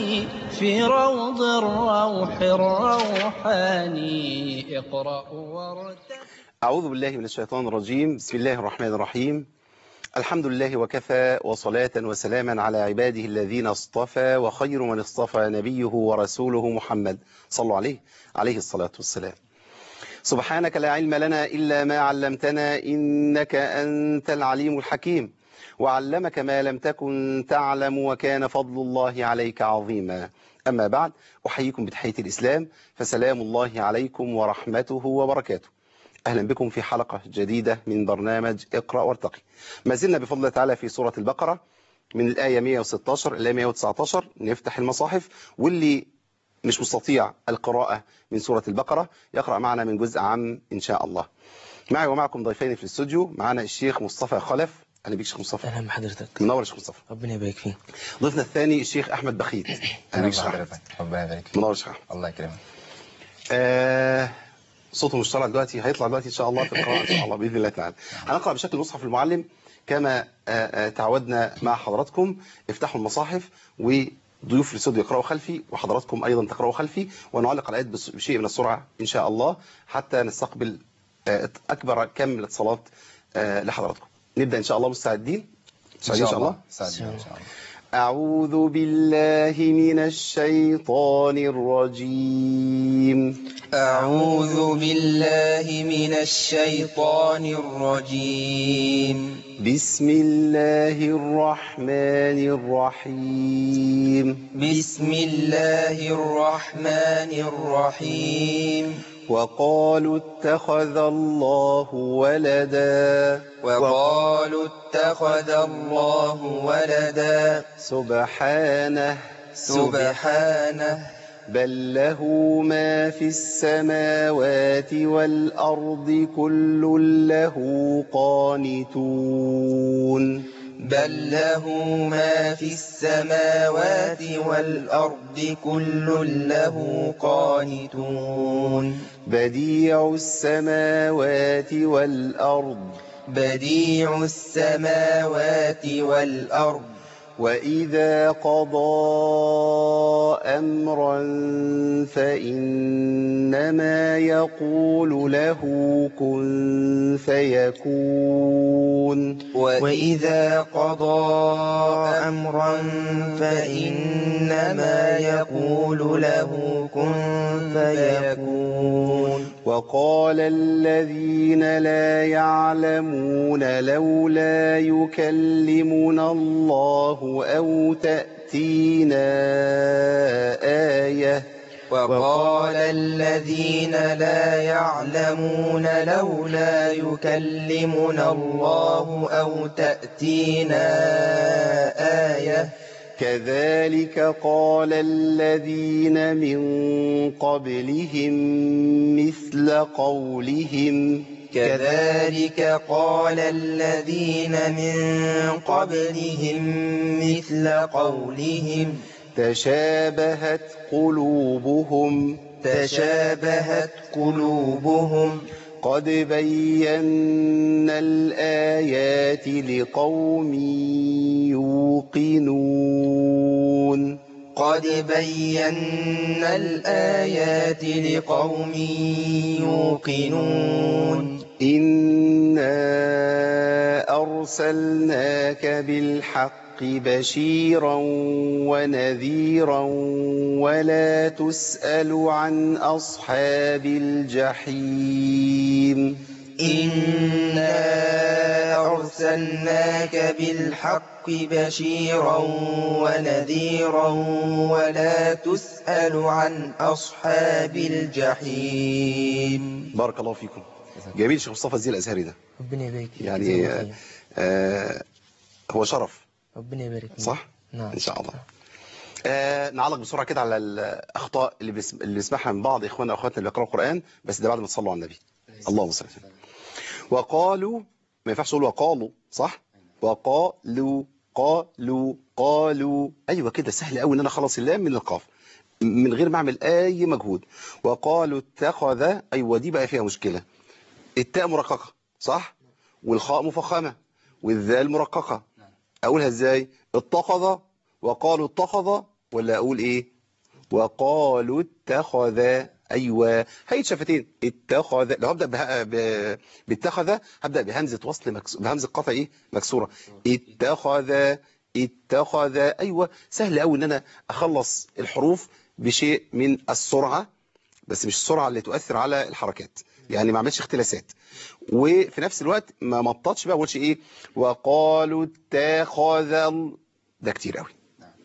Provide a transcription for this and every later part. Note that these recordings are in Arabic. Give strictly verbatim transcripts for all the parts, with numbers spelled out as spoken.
روحاني في روض الروح الروحاني اقرأ وارتقي. أعوذ بالله من الشيطان الرجيم. بسم الله الرحمن الرحيم. الحمد لله وكفى، وصلاة وسلاما على عباده الذين اصطفى، وخير من اصطفى نبيه ورسوله محمد صلوا عليه عليه الصلاة والسلام. سبحانك لا علم لنا إلا ما علمتنا إنك أنت العليم الحكيم، وعلمك ما لم تكن تعلم، وكان فضل الله عليك عظيما. أما بعد، أحييكم بتحية الإسلام، فسلام الله عليكم ورحمته وبركاته. أهلا بكم في حلقة جديدة من برنامج اقرأ وارتقي. ما زلنا بفضل الله تعالى في سورة البقرة من الآية مئة وستة عشر إلى مئة وتسعة عشر. نفتح المصاحف، واللي مش مستطيع القراءة من سورة البقرة يقرأ معنا من جزء عام إن شاء الله. معي ومعكم ضيفين في الاستوديو. معنا الشيخ مصطفى خلف. أهلا بيك شيخ مصطفى. اهلا بحضرتك. منور يا شيخ مصطفى. ربنا يبارك فيك. ضيفنا الثاني الشيخ أحمد بخيت. أهلا بيك شيخ أحمد. ربنا يبارك فيك. منور يا شيخ أحمد. الله يكرمك. آه صوته مش طالع دلوقتي، هيطلع دلوقتي ان شاء الله في القراءه ان شاء الله باذن الله تعالى. هنقرا بشكل مصحف المعلم كما آه آه تعودنا مع حضراتكم. افتحوا المصاحف وضيوف الاستوديو يقراوا خلفي، وحضراتكم ايضا تقراوا خلفي، ونعلق على الايات بشيء من السرعه ان شاء الله حتى نستقبل آه اكبر كم من الاتصالات آه لحضراتكم. نبدا ان شاء الله. مستعدين؟ مستعدين ان شاء الله. مستعدين ان شاء الله. أعوذ بالله من الشيطان الرجيم. أعوذ بالله من الشيطان الرجيم. بسم الله الرحمن الرحيم. بسم الله الرحمن الرحيم. وقالوا اتخذ الله ولدا. وقالوا اتخذ الله ولدا. سبحانه سبحانه بل له ما في السماوات والأرض كل له قانتون. بل له ما في السماوات والأرض كل له قانتون. بديع السماوات والأرض. بديع السماوات والأرض. وإذا قضى أمرا فإنما يقول له كن فيكون. وإذا قضى أمرا فإنما يقول له كن فيكون. وقال الذين لا يعلمون لولا يكلمنا الله أو تأتينا آية. وقال الذين لا يعلمون لولا يكلمنا الله أو تأتينا آية. كذلك قال الذين من قبلهم مثل قولهم. كذلك قال الذين من قبلهم مثل قولهم. تشابهت قلوبهم. تشابهت قلوبهم. قد بينا الآيات لقوم يوقنون. قد بينا الآيات لقوم يوقنون. إنا أرسلناك بالحق بشيرا ونذيرا ولا تسأل عن أصحاب الجحيم. إنا أرسلناك بالحق بشيرا ونذيرا ولا تسأل عن أصحاب الجحيم. بارك الله فيكم. جميل شيخ مصطفى الزي الأزهري ده. ربنا يبارك فيك. يعني آه آه هو شرف. ربنا يبارك فيك. صح؟ نعم إن شاء الله. آه نعلق بسرعة كده على الأخطاء اللي بس... اللي بنسمعها من بعض إخواننا وأخواتنا اللي بيقرأوا القرآن، بس ده بعد ما تصلوا على النبي. اللهم صل وسلم. وقالوا، ما ينفعش تقول وقالوا، صح؟ وقالوا قالوا قالوا. أيوة كده سهل قوي إن أنا أخلص اللام من القاف من غير ما أعمل أي مجهود. وقالوا اتخذ. أيوة دي بقى فيها مشكلة. التاء مرققة صح؟ والخاء مفخمة والذال مرققة. أقولها إزاي؟ اتخذ. وقالوا اتخذ ولا اقول ايه وقالوا اتخذ؟ ايوه هي شفتين اتخذ. لو هبدا به... ب... باتخذ هبدا بهمزه وصل مكس... بهمزه قطع ايه مكسوره. اتخذ اتخذ. ايوه سهل قوي ان انا اخلص الحروف بشيء من السرعه، بس مش السرعه اللي تؤثر على الحركات، يعني ما اعملش اختلاسات، وفي نفس الوقت ما مططش بقى اقولش ايه وقالوا اتخذ ال- ده كتير قوي.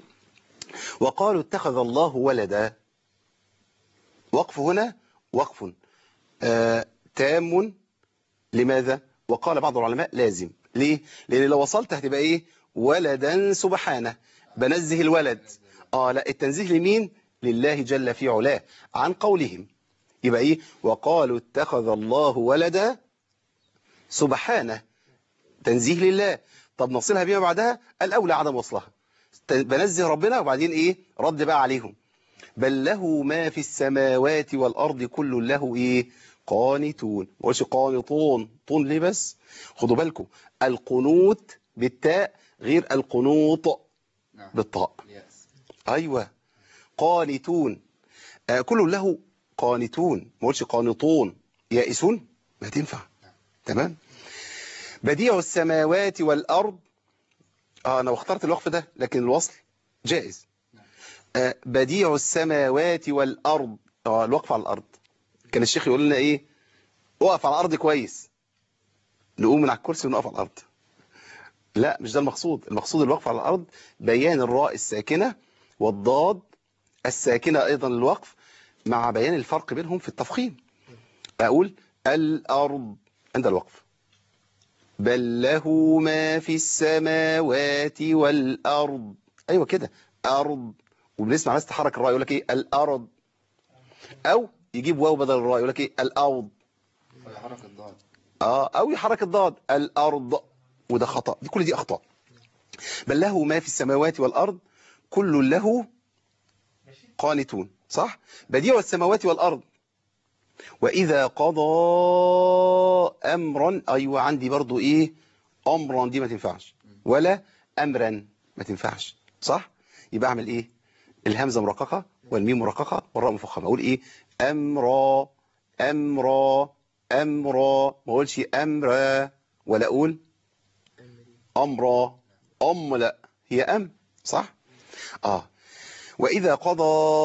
وقالوا اتخذ الله ولدا. وقف هنا وقف آه تام. لماذا؟ وقال بعض العلماء لازم. ليه؟ لأن لو وصلت هتبقى إيه ولدا سبحانه، بنزه الولد. آه لا، التنزيه لمين؟ لله جل في علاه عن قولهم. يبقى إيه وقالوا اتخذ الله ولدا سبحانه، تنزيه لله. طب نصلها بما بعدها الأولى عدم وصلها، بنزه ربنا وبعدين إيه رد بقى عليهم. بل له ما في السماوات والأرض كل له إيه قانتون. ما قولش قانطون، طون ليه بس؟ خدوا بالكم القنوت بالتاء غير القنوط بالطاء. أيوة قانتون. آه كل له قانتون، ما قولش قانطون يائسون، ما تنفع. تمام. بديع السماوات والأرض. آه أنا واخترت الوقف ده لكن الوصل جائز. آه بديع السماوات والأرض. آه الوقف على الأرض. كان الشيخ يقول لنا إيه وقف على الأرض كويس، نقوم من على الكرسي ونقف على الأرض. لا مش ده المقصود. المقصود الوقف على الأرض بيان الراء الساكنة والضاد الساكنة أيضا للوقف، مع بيان الفرق بينهم في التفخيم. أقول الأرض عند الوقف. بل له ما في السماوات والأرض. أيوة كده أرض. وبنسمع ناس تحرك الراء يقول لك إيه الأرض، أو يجيب واو بدل الراء يقول لك إيه الأرض. يحرك الضاد. اه او يحرك الضاد الارض، وده خطأ. دي كل دي اخطاء. بل له ما في السماوات والارض كل له قانتون. صح. بديع السماوات والارض. واذا قضى امرا. ايوه عندي برضو ايه امرا دي ما تنفعش، ولا امرا ما تنفعش. صح. يبقى اعمل ايه الهمزه مرققه والميم مرققه والراء مفخمه. اقول ايه امرا امرا امرا. ما اقولش امرا ولا اقول امرا ام. لا هي ام. صح. اه واذا قضى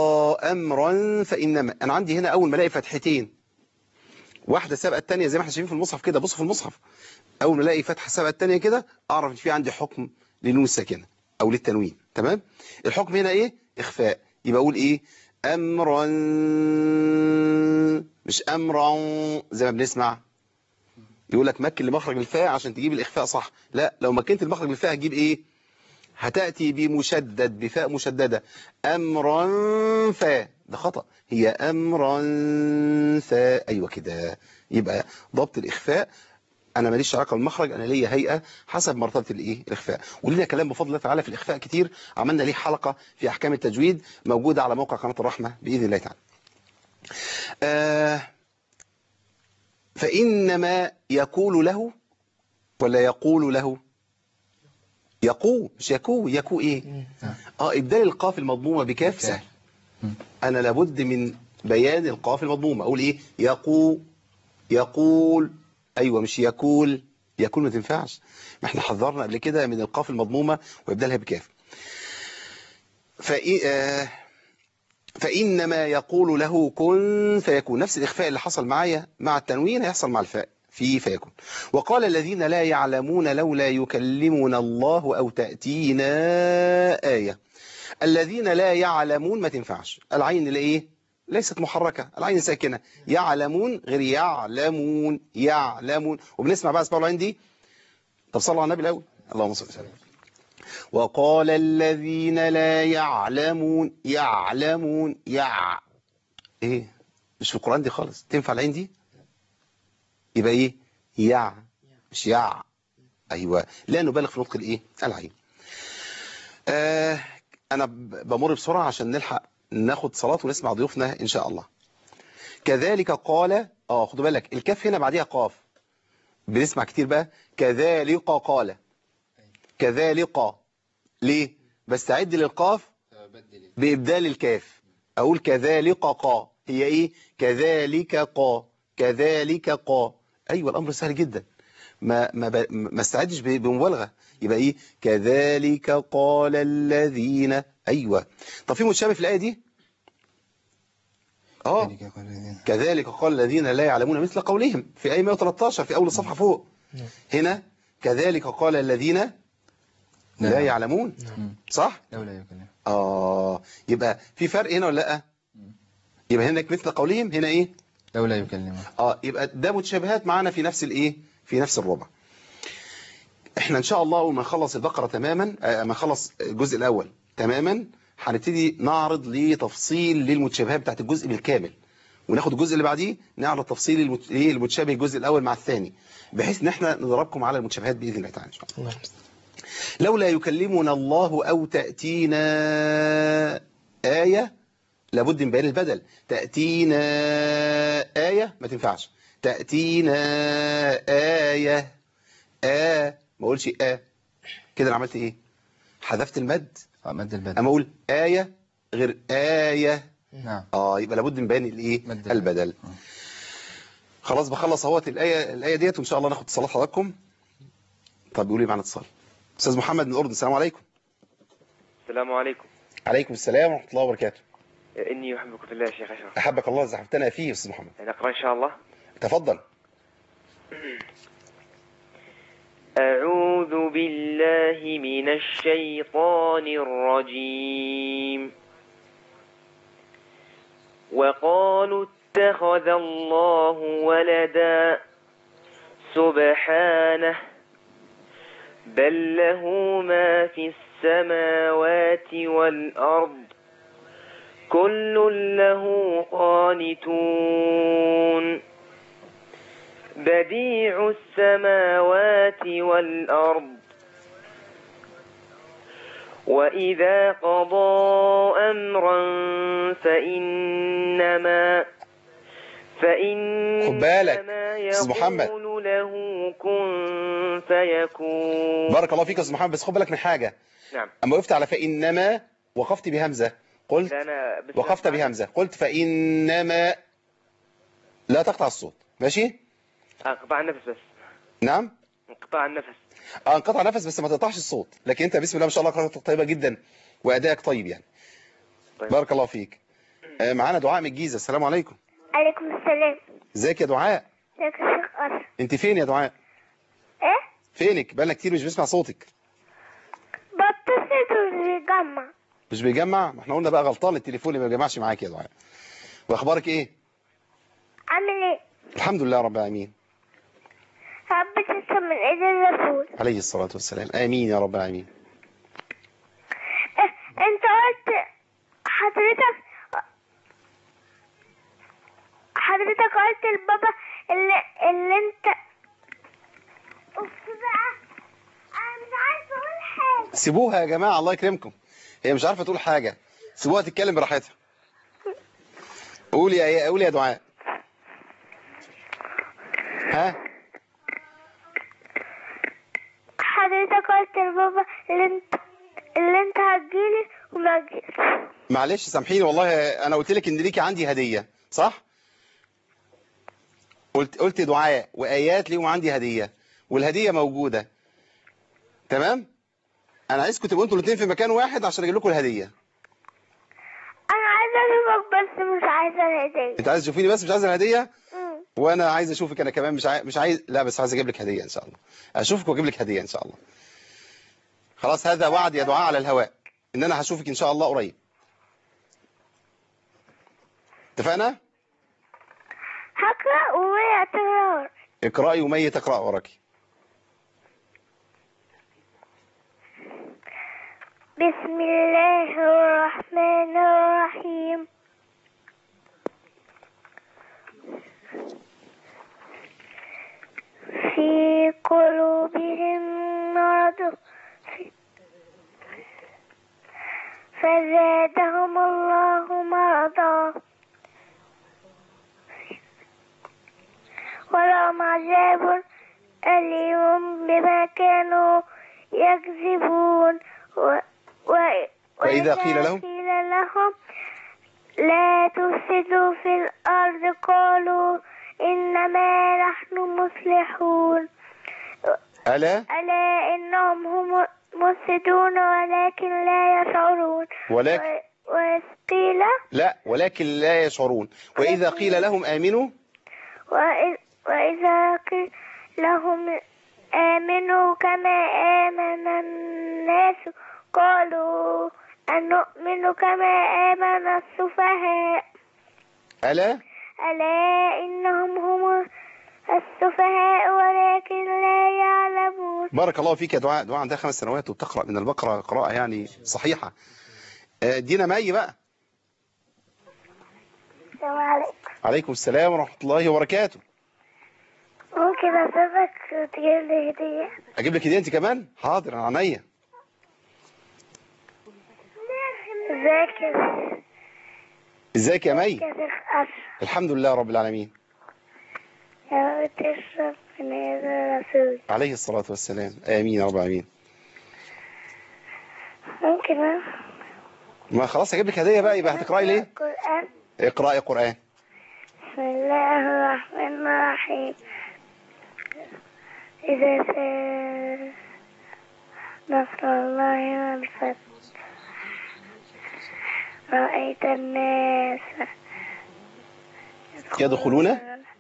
امرا فانما. انا عندي هنا اول ما الاقي فتحتين واحده سابقه الثانيه زي ما احنا شايفين في المصحف كده. بصوا في المصحف اول ما الاقي فتحه سابقه الثانيه كده اعرف ان في عندي حكم للنون الساكنه او للتنوين. تمام. الحكم هنا ايه اخفاء. يبقى اقول ايه امرا، مش امرا زي ما بنسمع يقول لك مكن لمخرج الفاء عشان تجيب الاخفاء صح. لا لو مكنت المخرج الفاء هتجيب ايه هتاتي بمشدد بفاء مشدده امرا فاء. ده خطأ. هي امرا فاء. ايوه كده. يبقى ضبط الاخفاء انا ماليش علاقه بالمخرج، انا ليا هيئه حسب مرتبه الايه الاخفاء. ولينا كلام بفضل الله تعالى في الاخفاء كتير، عملنا ليه حلقه في احكام التجويد موجوده على موقع قناه الرحمه باذن الله تعالى. آه فانما يقول له ولا يقول له؟ يقو مش يكو. يكو ايه اه ابدال القاف المضمومه بكاف سهل. انا لابد من بيان القاف المضمومه. اقول ايه يقو يقول. ايوه مش يقول. يقول ما تنفعش. ما احنا حذرنا قبل كده من القاف المضمومه وابدالها بكاف. فإيه آه فانما يقول له كن فيكون. نفس الاخفاء اللي حصل معايا مع التنوين هيحصل مع الفاء في فيكون. وقال الذين لا يعلمون لولا يكلمنا الله أو تأتينا آية. الذين لا يعلمون ما تنفعش. العين الايه ليست محركة، العين ساكنة. يعلمون غير يعلمون. يعلمون. وبنسمع بقى اسمعوا العين دي. طب صلوا على النبي الأول. اللهم صل وسلم. وقال الذين لا يعلمون يعلمون يع ايه مش في القرآن دي خالص. تنفع العين دي؟ يبقى ايه يع مش يع. ايوه لا نبالغ في نطق الايه العين. آه انا بمر بسرعه عشان نلحق ناخد صلاه ونسمع ضيوفنا ان شاء الله. كذلك قال. اه خدوا بالك الكاف هنا بعديها قاف. بنسمع كتير بقى كذلك قال. كذلك ليه بستعد للقاف بإبدال الكاف، أقول كذلك قا، هي إيه؟ كذلك قا، كذلك قا. أيوة الأمر سهل جدا، ما ما ب... ما استعدش ب- بمبالغة، يبقى إيه؟ كذلك قال الذين. أيوة. طب في متشابه في الآية دي؟ آه كذلك قال الذين لا يعلمون مثل قولهم في آية مئة وثلاثة عشر في أول الصفحة فوق. هنا كذلك قال الذين لا يعلمون، صح؟ لا يكلم. آه يبقى في فرق هنا ولا لأ؟ يبقى هناك مثل قولهم، هنا إيه؟ لو لا يكلم. آه يبقى ده متشابهات معنا في نفس الإيه؟ في نفس الربع. إحنا إن شاء الله أول ما نخلص البقرة تماما، آه ما نخلص الجزء الأول تماما، هنبتدي نعرض لتفصيل للمتشابهات بتاعت الجزء بالكامل، وناخد الجزء اللي بعديه نعرض تفصيل المت... إيه المتشابه الجزء الأول مع الثاني، بحيث إن إحنا نضربكم على المتشابهات بإذن الله تعالى إن شاء الله. لولا يكلمنا الله أو تأتينا آية، لابد من بيان البدل. تأتينا آية ما تنفعش، تأتينا آية آ، ما أقولش آ كده. أنا عملت إيه؟ حذفت المد، مد البدل. أما أقول آية غير آية. نعم. آه يبقى لابد من بيان الإيه؟ البدل. خلاص بخلص اهوت الآية الآية ديت، وإن شاء الله ناخد اتصالات حضراتكم. طب يقول لي معنا اتصال. أستاذ محمد من الأردن، السلام عليكم. السلام عليكم. عليكم السلام ورحمة الله وبركاته. إني أحبك في الله يا شيخ أشرف. أحبك الله، زحفتنا فيه يا أستاذ محمد. نقرأ إن شاء الله. تفضل. أعوذ بالله من الشيطان الرجيم. وقالوا اتخذ الله ولدا سبحانه بل له ما في السماوات والأرض كل له قانتون بديع السماوات والأرض وإذا قضى أمرا فإنما فإنما يقول له كن فيكون. بارك الله فيك يا أستاذ محمد، بس خد بالك من حاجة. نعم. أما وقفت على فإنما وقفت بهمزة، قلت أنا وقفت بهمزة، قلت فإنما لا تقطع الصوت، ماشي؟ انقطاع النفس بس. نعم؟ انقطاع النفس. اه انقطع نفس بس ما تقطعش الصوت، لكن انت بسم الله ما شاء الله قراءتك طيبة جدا وأدائك طيب يعني. طيب. بارك الله فيك. آه معانا دعاء من الجيزة، السلام عليكم. عليكم السلام. ازيك يا دعاء؟ ازيك يا شيخ أشرف؟ انت فين يا دعاء؟ ايه؟ فينك؟ بقالنا كتير مش بسمع صوتك. بتصل مش بيجمع. مش بيجمع؟ ما احنا قلنا بقى غلطان التليفون اللي ما بيجمعش معاك يا دعاء. واخبارك ايه؟ عامل ايه؟ الحمد لله رب العالمين. رب تسلم من ايد الرسول عليه الصلاة والسلام، آمين يا رب العالمين. إيه؟ انت قلت حضرتك حضرتك قلت لبابا اللي اللي انت اوف بقى، انا مش عارفه اقول حاجه. سيبوها يا جماعة الله يكرمكم، هي مش عارفة تقول حاجة، سيبوها تتكلم براحتها. قولي يا قولي يا دعاء. ها؟ حضرتك قلت لبابا اللي انت اللي انت هتجيلي وما جيتش. معلش سامحيني والله، انا قلت لك ان ليكي عندي هدية، صح؟ قلت قلت دعاء وايات ليهم عندي هدية، والهدية موجودة. تمام؟ انا عايزكم تبقوا انتوا الاثنين في مكان واحد عشان اجيب لكم الهدية. انا عايزه اشوفك بس مش عايزه الهديه. انت عايز تشوفيني بس مش عايز الهدية؟ امم وانا عايز اشوفك انا كمان، مش عايز مش عايز لا بس عايز اجيب لك هدية ان شاء الله. اشوفك واجيب لك هدية ان شاء الله. خلاص هذا وعد يا دعاء على الهواء ان انا هشوفك ان شاء الله قريب. اتفقنا؟ هقرا وهي تقرا. اقرأي ومية تقرأ وراكي. بسم الله الرحمن الرحيم. في قلوبهم مرض فزادهم الله مرضا ولهم عذاب أليم بما كانوا يكذبون. و... و... وإذا قيل لهم قيل لهم لا تفسدوا في الأرض قالوا إنما نحن مصلحون ألا ألا إنهم هم مفسدون ولكن لا يشعرون ولكن و- وقيل لا ولكن لا يشعرون. وإذا قيل لهم آمنوا وإذ- وإذا قيل لهم آمنوا كما آمن الناس قالوا أنؤمن كما آمن السفهاء ألا ألا إنهم هم السفهاء ولكن لا يعلمون. بارك الله فيك يا دعاء. دعاء عندها خمس سنوات وبتقرأ من البقرة قراءة يعني صحيحة. آه، دينا مي بقى. السلام عليكم. عليكم السلام ورحمة الله وبركاته. ممكن أسيبك تجيب لي هدية؟ أجيب لك هدية أنت كمان؟ حاضر أنا عينيا. ازيك يا ازيك يا مي؟ شيخ أشرف؟ الحمد لله رب العالمين. يا رب تشرب من هذا الرسول. عليه الصلاة والسلام. آمين يا رب العالمين. ممكن أ- ما خلاص هجيب لك هدية بقى، يبقى هتقرأي ليه؟ القرآن. اقرأي قرآن. بسم الله الرحمن الرحيم. إذا جاء نصر الله والفتح رأيت الناس يدخلون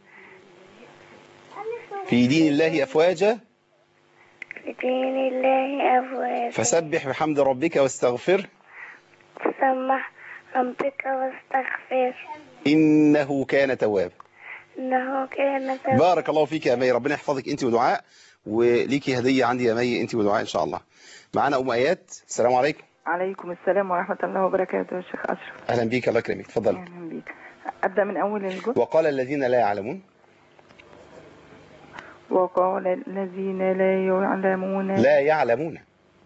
في دين الله أفواجا في دين الله أفواجا فسبح بحمد ربك واستغفر فسبح ربك واستغفر إنه كان توابا. إنه كان توابا. بارك الله فيك يا مي، ربنا يحفظك أنت ودعاء، وليكي هدية عندي يا مي أنت ودعاء إن شاء الله. معانا أم آيات. السلام عليكم. عليكم السلام ورحمة الله وبركاته. يا شيخ أشرف أهلا بيك، الله يكرمك، اتفضل. أهلا بيك. أبدأ من أول الجزء. وقال الذين لا يعلمون وقال الذين لا يعلمون. لا يعلمون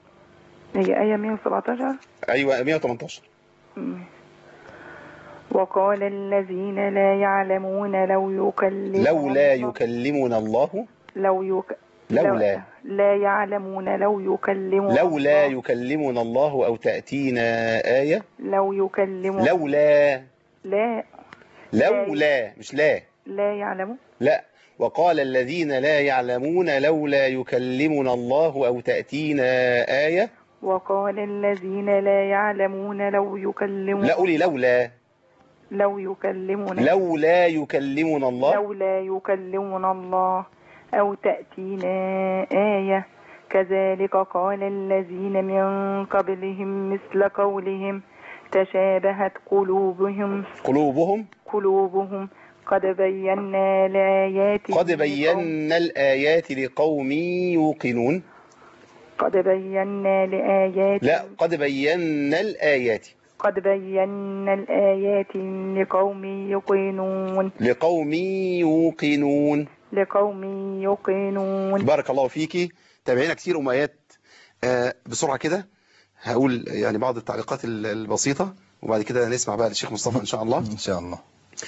هي آية مئة وسبعتاشر. أيوة مئة وثمانية عشر. مم. وقال الذين لا يعلمون لو يكلمون لولا يكلمنا الله لو يك... لولا لا يعلمون لو يكلمون لولا يكلمنا الله أو تأتينا آية. لو يكلمون لولا لا لولا مش لا لا يعلمون. لا. وقال الذين لا يعلمون لولا يكلمنا الله أو تأتينا آية. وقال الذين لا يعلمون لو يكلمون لا قولي لولا لو يكلمون لولا يكلمنا الله لولا يكلمنا الله أو تأتينا آية كذلك قال الذين من قبلهم مثل قولهم تشابهت قلوبهم قلوبهم قلوبهم قد بينا الآيات قد بينا الآيات لقوم يوقنون. قد بينا الآيات لا قد بينا الآيات قد بينا الآيات لقوم يوقنون لقوم يوقنون لقوم يوقنون. بارك الله فيكي. تابعينا كتير أم آيات. آه بسرعة كده هقول يعني بعض التعليقات البسيطة وبعد كده نسمع بقى للشيخ مصطفى إن شاء الله. إن شاء الله.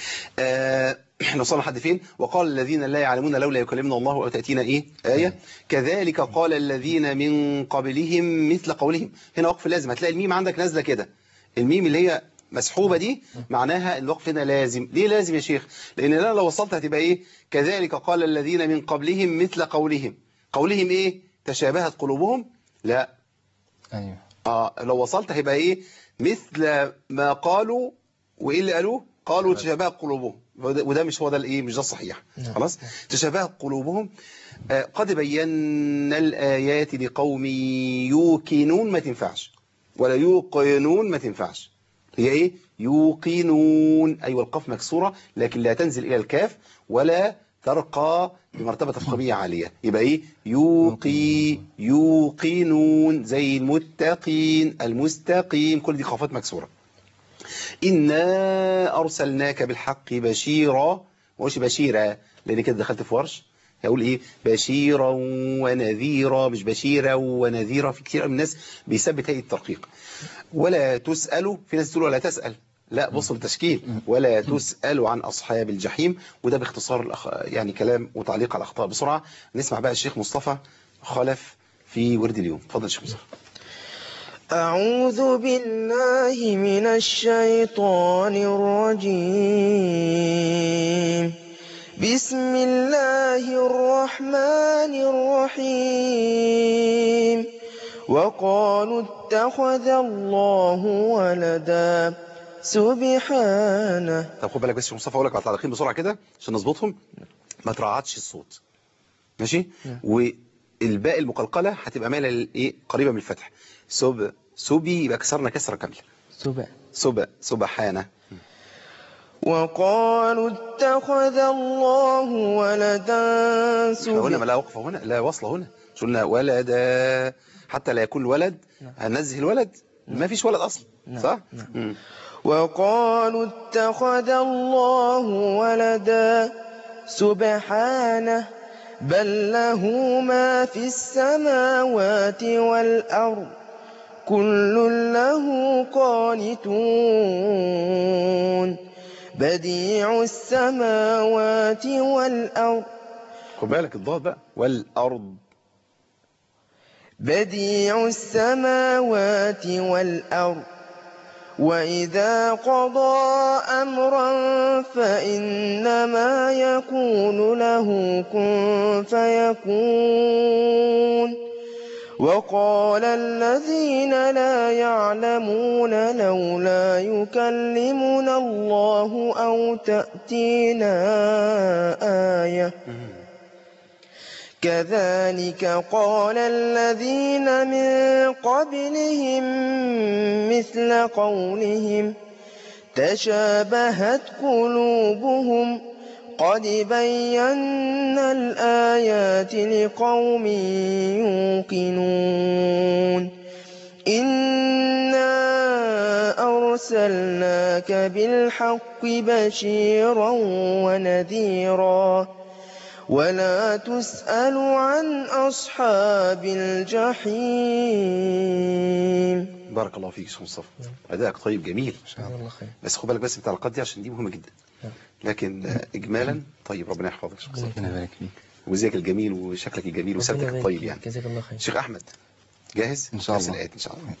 آه احنا وصلنا لحد فين؟ وقال الذين لا يعلمون لولا يكلمنا الله أو تأتينا إيه؟ آية. كذلك قال الذين من قبلهم مثل قولهم. هنا وقف لازم، هتلاقي الميم عندك نازلة كده. الميم اللي هي مسحوبة دي معناها الوقف هنا لازم. ليه لازم يا شيخ؟ لأن أنا لو وصلت هتبقى إيه؟ كذلك قال الذين من قبلهم مثل قولهم. قولهم إيه؟ تشابهت قلوبهم؟ لا. أيوه. آه لو وصلت هيبقى إيه؟ مثل ما قالوا. وإيه اللي قالوه؟ قالوا تشابهت قلوبهم، وده مش هو ده الإيه؟ مش ده الصحيح. خلاص؟ تشابهت قلوبهم. آه قد بينا الآيات لقوم يوقنون ما تنفعش، ولا يوقنون ما تنفعش. هي ايه؟ يوقنون. ايوه القاف مكسوره لكن لا تنزل الى الكاف ولا ترقى بمرتبه تفخيميه عاليه. يبقى ايه؟ يوقي يوقنون زي المتقين المستقيم، كل دي قافات مكسوره. انا ارسلناك بالحق بشيرا، ومش بشيرا لان كده دخلت في ورش. هقول ايه؟ بشيرا ونذيرا، مش بشيرا ونذيرا. في كتير من الناس بيثبت هيئه الترقيق. ولا تسألوا، في ناس تقول ولا تسأل، لا بصوا التشكيل. ولا تسألوا عن أصحاب الجحيم. وده باختصار الأخ... يعني كلام وتعليق على الأخطاء. بسرعة نسمع بقى الشيخ مصطفى خلف في ورد اليوم. اتفضل الشيخ مصطفى. أعوذ بالله من الشيطان الرجيم. بسم الله الرحمن الرحيم. وقالوا اتخذ الله ولدا سبحانه. طب خد بالك بس يا مصطفى، اقول لك على التعليقين بسرعه كده عشان نظبطهم. ما ترعدش الصوت، ماشي؟ والباء المقلقله هتبقى مايله للايه؟ قريبه من الفتح. سب سبي يبقى كسرنا كسره كامله. سب سب سبحانه. وقالوا اتخذ الله ولدا سبحانه. هنا ما لا وقفه هنا، لا وصله هنا. مش قلنا ولدا حتى لا يكون الولد؟ هننزه الولد؟ ما فيش ولد اصلا، صح؟ نعم. وقالوا اتخذ الله ولدا سبحانه بل له ما في السماوات والأرض كل له قانتون بديع السماوات والأرض. خد بالك الضاد بقى، والأرض. بديع السماوات والأرض وإذا قضى أمرا فإنما يقول له كن فيكون. وقال الذين لا يعلمون لولا يكلمنا الله أو تأتينا آية كذلك قال الذين من قبلهم مثل قولهم تشابهت قلوبهم قد بينا الآيات لقوم يوقنون. إنا أرسلناك بالحق بشيرا ونذيرا ولا تسأل عن أصحاب الجحيم. بارك الله فيك يا شيخ مصطفى، أدائك طيب جميل. الله خير. بس خد بالك بس بتاع القد دي عشان دي مهمة جدا. لكن إجمالا طيب، ربنا يحفظك يا شيخ مصطفى. ربنا يبارك فيك. وزيك الجميل وشكلك الجميل وسردك الطيب يعني. جزاك الله خير. شيخ أحمد جاهز؟ إن شاء الله. الآيات إن شاء الله.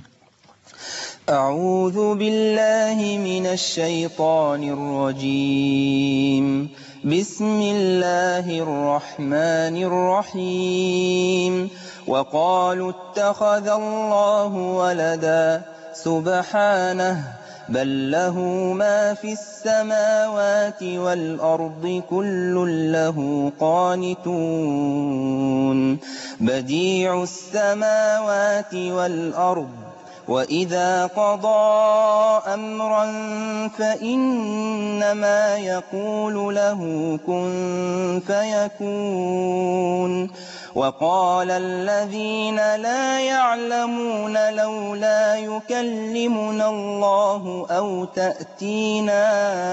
أعوذ بالله من الشيطان الرجيم. بسم الله الرحمن الرحيم. وقالوا اتخذ الله ولدا سبحانه بل له ما في السماوات والأرض كل له قانتون بديع السماوات والأرض وإذا قضى أمرا فإنما يقول له كن فيكون. وقال الذين لا يعلمون لولا يكلمنا الله أو تأتينا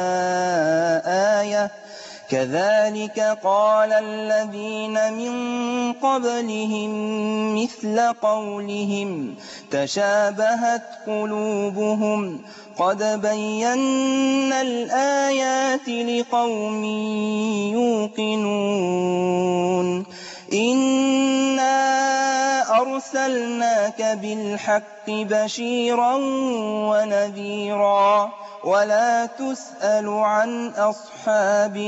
آية كذلك قال الذين من قبلهم مثل قولهم تشابهت قلوبهم قد بينا الآيات لقوم يوقنون. إنا أرسلناك بالحق بشيرا ونذيرا ولا تسأل عن أصحاب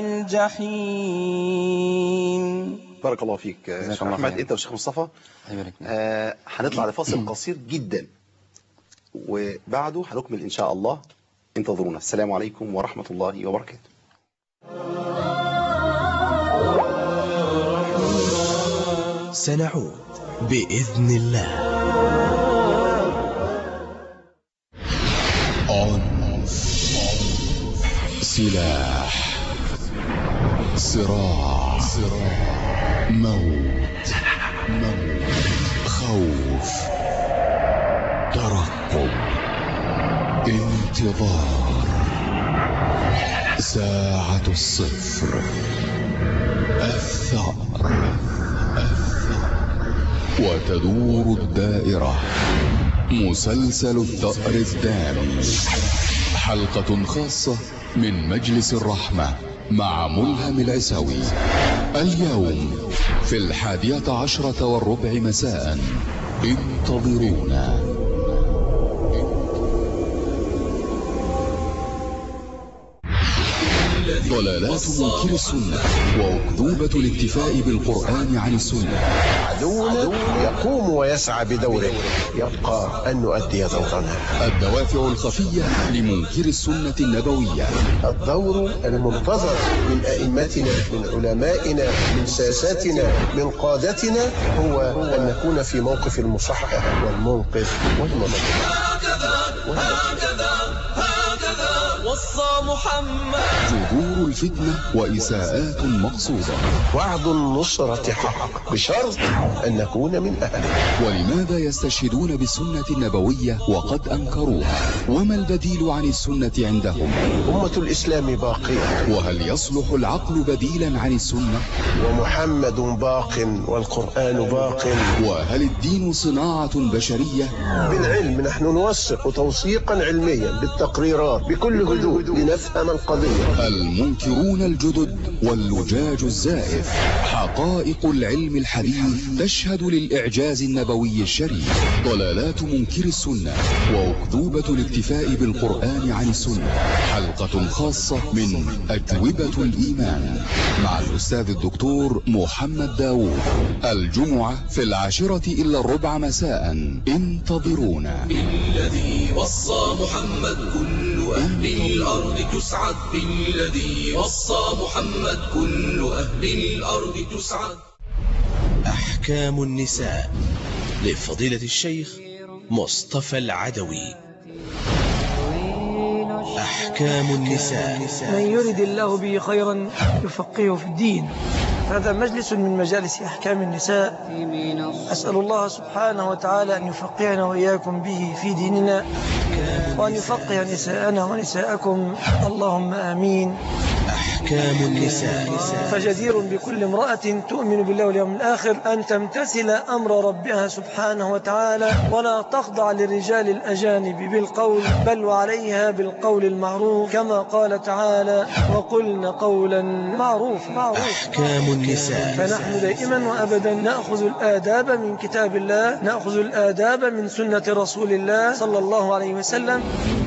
الجحيم. بارك الله فيك شيخ أحمد، أنت وشيخ مصطفى. آه هنطلع لفاصل قصير جدا وبعده هنكمل إن شاء الله. انتظرونا. السلام عليكم ورحمة الله وبركاته. سنعود بإذن الله. عنف، سلاح، صراع، موت، خوف، ترقب، انتظار، ساعة الصفر، الثأر، وتدور الدائرة. مسلسل الثأر الدامي، حلقة خاصة من مجلس الرحمة مع ملهم العسوي، اليوم في الحادية عشرة والربع مساء. انتظرونا. ضلالات منكر السنة وأكذوبة الاكتفاء بالقرآن عن السنة. عدونا يقوم ويسعى بدوره، يبقى أن نؤدي دورنا. الدوافع الخفية لمنكر السنة النبوية. الدور المنتظر من أئمتنا، من علمائنا، من ساساتنا، من قادتنا، هو أن نكون في موقف المصحح والمنقذ والمنقذ. وصى محمد. جذور الفتنة وإساءات مقصودة. وعد النصرة حق بشرط أن نكون من أهله. ولماذا يستشهدون بالسنة النبوية وقد أنكروها؟ وما البديل عن السنة عندهم؟ أمة الإسلام باقية. وهل يصلح العقل بديلا عن السنة؟ ومحمد باق والقرآن باق. وهل الدين صناعة بشرية؟ بالعلم نحن نوثق توثيقا علميا بالتقريرات بكل هدوء لنفهم القضية. المنكرون الجدد واللجاج الزائف. حقائق العلم الحديث تشهد للإعجاز النبوي الشريف. ضلالات منكر السنة وأكذوبة الاكتفاء بالقرآن عن السنة. حلقة خاصة من أجوبة الإيمان مع الأستاذ الدكتور محمد داوود. الجمعة في العاشرة إلا الربع مساء. انتظرونا. بالذي وصى محمد كل أهل الأرض تسعد. بالذي وصى محمد كل أهل الأرض تسعد. أحكام النساء لفضيلة الشيخ مصطفى العدوي. أحكام النساء. من يرد الله به خيرا يفقهه في الدين. هذا مجلس من مجالس أحكام النساء. أسأل الله سبحانه وتعالى أن يفقهنا وإياكم به في ديننا، وأن يفقه نساءنا ونساءكم، اللهم آمين. أحكام النساء. فجدير بكل امرأة تؤمن بالله واليوم الآخر أن تمتثل أمر ربها سبحانه وتعالى، ولا تخضع للرجال الأجانب بالقول، بل وعليها بالقول المعروف، كما قال تعالى: وقلن قولا معروفا. أحكام النساء. فنحن دائما وأبدا نأخذ الآداب من كتاب الله، نأخذ الآداب من سنة رسول الله صلى الله عليه وسلم.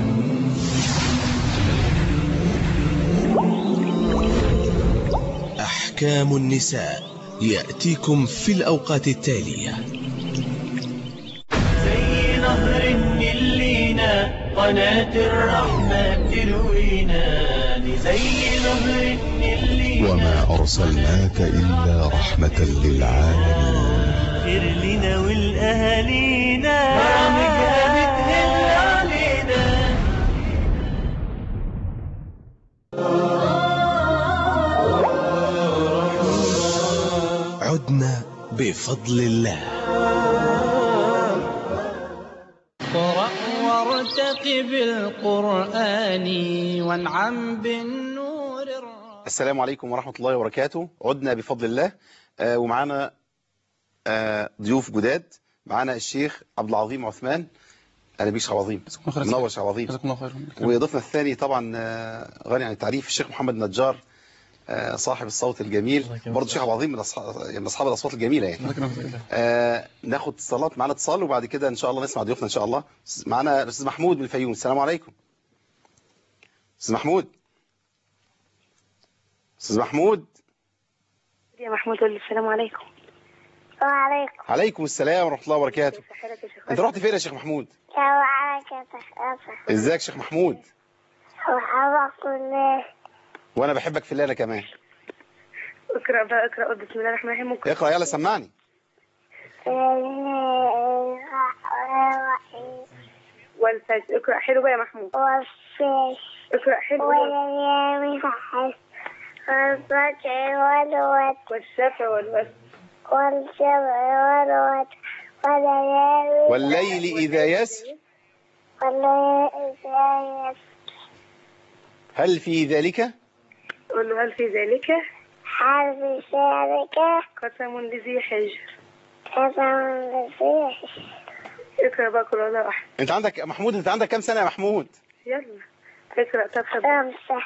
أحكام النساء يأتيكم في الأوقات التالية. زي نهر النيلينا قناة الرحمة تروينا. زي نهر النيلينا وما أرسلناك إلا رحمة للعالمين. خير لنا والأهالينا برامجها بتهل علينا. عدنا بفضل الله. قرأ وارتقب القرآن وانعم بالنور. السلام عليكم ورحمة الله وبركاته. عدنا بفضل الله، آه ومعانا آه ضيوف جداد. معانا الشيخ عبد العظيم عثمان. أهلا بيك شيخ عبد العظيم. منور شيخ عبد العظيم. جزاكم الله خير. وضيفنا الثاني طبعا آه غني عن التعريف، الشيخ محمد نجار، آه صاحب الصوت الجميل، برضه الشيخ عبد العظيم من اصحاب من اصحاب الاصوات الجميله يعني. آه ناخد اتصالات، معانا اتصال وبعد كده ان شاء الله نسمع ضيوفنا ان شاء الله. معانا الاستاذ محمود من الفيوم. السلام عليكم استاذ محمود. استاذ محمود. يا محمود السلام عليكم. وعليكم. عليكم السلام ورحمه الله وبركاته. انت رحت فين يا شيخ محمود؟ ازيك يا شيخ محمود؟ وحبك الله. وانا بحبك في الله انا كمان. اقرا بقى، اقرا بسم الله الرحمن الرحيم. اقرا يلا سمعني. والفجر. اقرا حلو بقى يا محمود. والفجر. اقرا حلو. واليوم الفجر. والفجر والوتر. والشفع والوتر. والشفع والوتر. والليل والليل إذا يسر. والليل إذا يسر. هل في ذلك؟ قل له هل في ذلك؟ هل في ذلك قسم لذي حجر. قسم لذي حجر. اقرا بقى كل الله احد. انت عندك محمود، انت عندك كام سنه يا محمود؟ يلا اقرا. طب خمسة.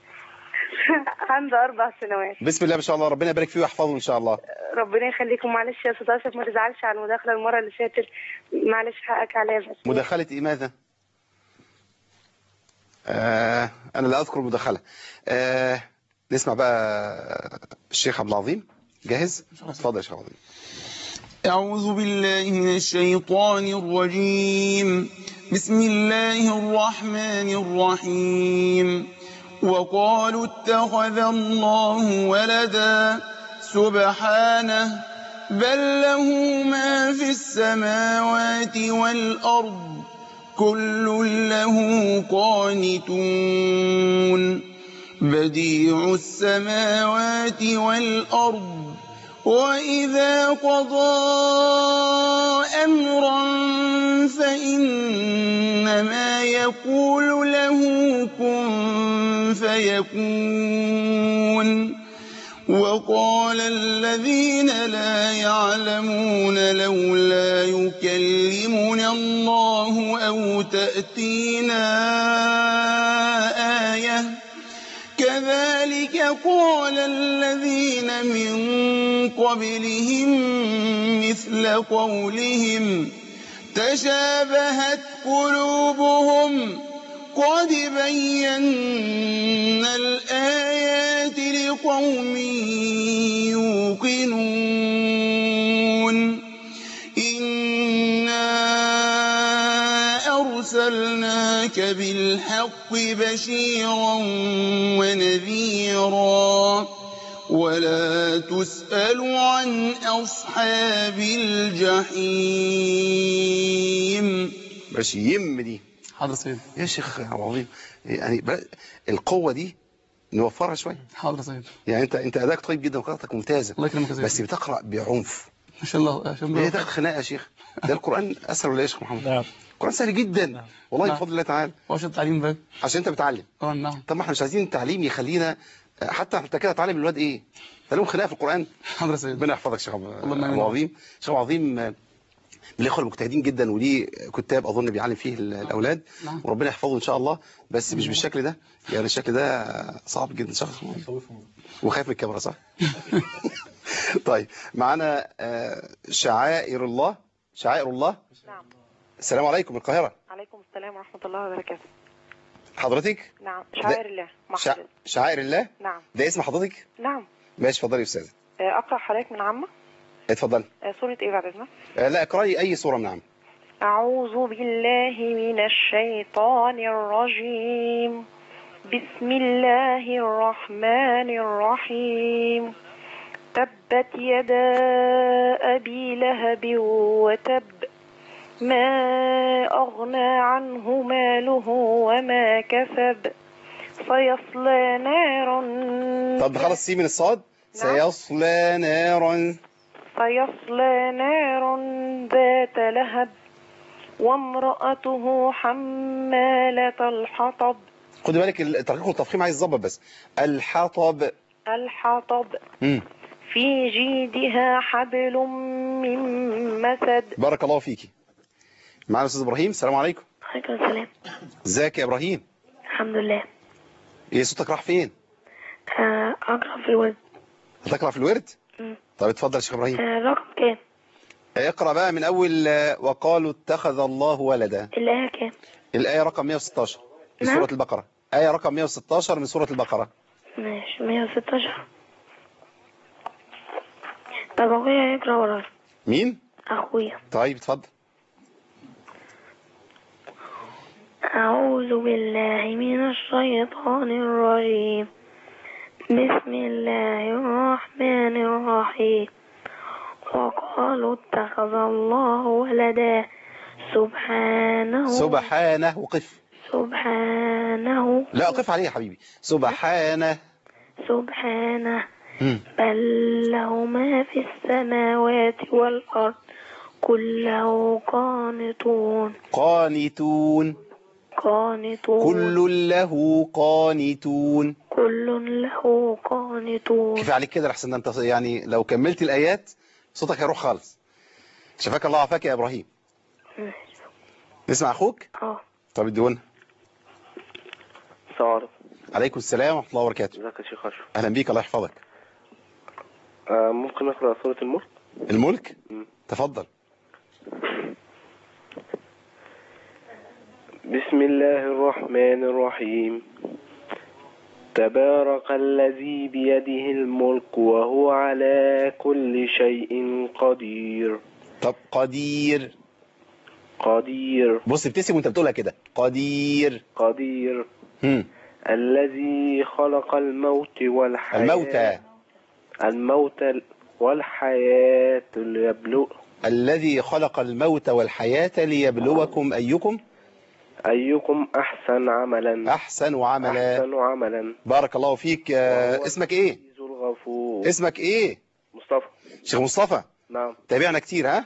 عنده اربع سنوات. بسم الله ما شاء الله، ربنا يبارك فيه ويحفظه ان شاء الله. ربنا يخليكم. معلش يا استاذ اشرف ما تزعلش على المداخله المره اللي فاتت، معلش حقك عليا. بس مداخله ايه ماذا؟ آه انا لا اذكر مداخله. آه نسمع بقى الشيخ عبد العظيم. جاهز؟ اتفضل يا شيخ عبد العظيم. أعوذ بالله من الشيطان الرجيم. بسم الله الرحمن الرحيم. وقالوا اتخذ الله ولدا سبحانه بل له ما في السماوات والأرض كل له قانتون بديع السماوات والأرض وإذا قضى أمرا فإنما يقول له كن فيكون. وقال الذين لا يعلمون لولا يكلمنا الله أو تأتينا آية كذلك قال الذين من قبلهم مثل قولهم تشابهت قلوبهم قد بينا الآيات لقوم يوقنون. إنا أرسلناك بالحق بشيرا ونذيرا ولا تسأل عن أصحاب الجحيم. بشيم دي حاضر سيد. يا شيخ عظيم، يعني القوة دي نوفرها شوية. حاضر سيد. يعني انت انت ادائك طيب جدا وقراءتك ممتازة. الله يكرمك يا سيد. بس بتقرأ بعنف. ما شاء الله ما شاء الله. ايه ده خناقة يا شيخ؟ ده القرآن اسهل ولا ايه يا شيخ محمد؟ نعم. القرآن سهل جدا. نعم. والله نعم. بفضل الله تعالى. وعشان التعليم بقى. عشان انت بتعلم. اه نعم. طب ما احنا مش عايزين التعليم يخلينا حتى انت كده تعلم الولاد ايه؟ تعلمهم خناقة في القرآن. حاضر سيد. ربنا يحفظك يا شيخ ابو عظيم. شيخ عظيم من الاخوه المجتهدين جدا، وليه كتاب اظن بيعلم فيه الاولاد. نعم. وربنا يحفظه ان شاء الله، بس مش بالشكل ده، يعني الشكل ده صعب جدا. شخص وخايف من الكاميرا صح؟ طيب معانا شعائر الله. شعائر الله. نعم. السلام عليكم من القاهره. عليكم السلام ورحمه الله وبركاته. حضرتك؟ نعم. شعائر الله. شع... شعائر الله. نعم. ده اسم حضرتك؟ نعم. ماشي اتفضلي يا استاذه. اقرا حضرتك من عامه. اتفضل. سورة ايه بعد اذنك؟ لا اقرأي اي سورة من عامة. اعوذ بالله من الشيطان الرجيم. بسم الله الرحمن الرحيم. تبت يدا ابي لهب وتب ما اغنى عنه ماله وما كسب سيصلى نارا. طب خلص سي من الصاد. سيصلى نارا. سيصلى نارا ذات لهب وامرأته حمالة الحطب. خد بالك الترقيق والتفخيم عايز يظبط بس. الحطب. الحطب. مم. في جيدها حبل من مسد. بارك الله فيكي. معنا الاستاذ ابراهيم. السلام عليكم. وعليكم السلام. ازيك يا ابراهيم؟ الحمد لله. ايه صوتك راح فين؟ آه اقرا في الورد. هتقرا في الورد؟ مم. طب اتفضل يا شيخ ابراهيم. آه رقم كام؟ اقرا بقى من اول وقالوا اتخذ الله ولدا. الآية كام؟ الآية رقم مئة وستاشر من نعم؟ سورة البقرة. آية رقم مئة وستاشر من سورة البقرة. ماشي مئة وستاشر. طب اخويا يقرا ورايا. مين؟ اخويا. طيب اتفضل. أعوذ بالله من الشيطان الرجيم. بسم الله الرحمن الرحيم. وقالوا اتخذ الله ولدا سبحانه. سبحانه. وقف. سبحانه. لا اقف عليه يا حبيبي. سبحانه. سبحانه. مم. بل له ما في السماوات والأرض كله قانتون. قانتون. قانتون. كل له قانتون. كل له قانتون. كيف عليك كده لحسن انت يعني لو كملت الآيات صوتك هيروح خالص. شفاك الله عافاك يا إبراهيم. نسمع أخوك؟ اه. طب اديونا. السلام عليكم. عليكم السلام ورحمة الله وبركاته. ازيك يا شيخ أشرف؟ أهلا بيك الله يحفظك. آه ممكن نقرأ سورة الملك؟ الملك؟ م. تفضل. بسم الله الرحمن الرحيم. تبارك الذي بيده الملك وهو على كل شيء قدير. طب قدير قدير. بص ابتسم وانت بتقولها كده. قدير. قدير. هم. الذي خلق الموت والحياة. الموتى. الموت والحياة ليبلو. الذي خلق الموت والحياة ليبلوكم أيكم أيكم أحسن عملا. أحسن عملا. أحسن عملا. بارك الله فيك. اسمك إيه؟ الغفور. اسمك إيه؟ مصطفى. شيخ مصطفى. نعم. تابعنا كتير ها؟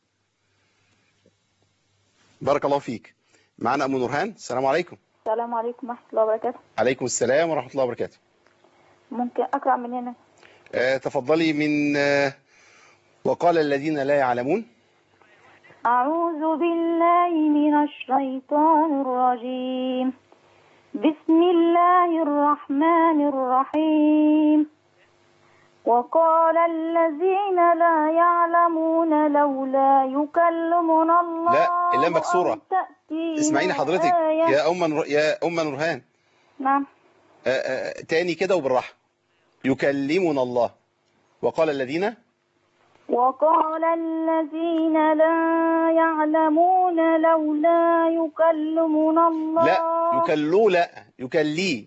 بارك الله فيك. معنا أم نورهان. السلام عليكم. السلام عليكم ورحمة الله وبركاته. عليكم السلام ورحمة الله وبركاته. ممكن أقرأ من هنا؟ آه تفضلي. من آه وقال الذين لا يعلمون. أعوذ بالله من الشيطان الرجيم. بسم الله الرحمن الرحيم. وقال الذين لا يعلمون لولا يكلمنا الله. لا اللام مكسورة. اسمعيني حضرتك يا أم يا أم نورهان. نعم. آه آه تاني كده وبالراحة. يكلمنا الله. وقال الذين وقال الذين لا يعلمون لولا يكلمنا الله. لا يكلوا لا يكلي.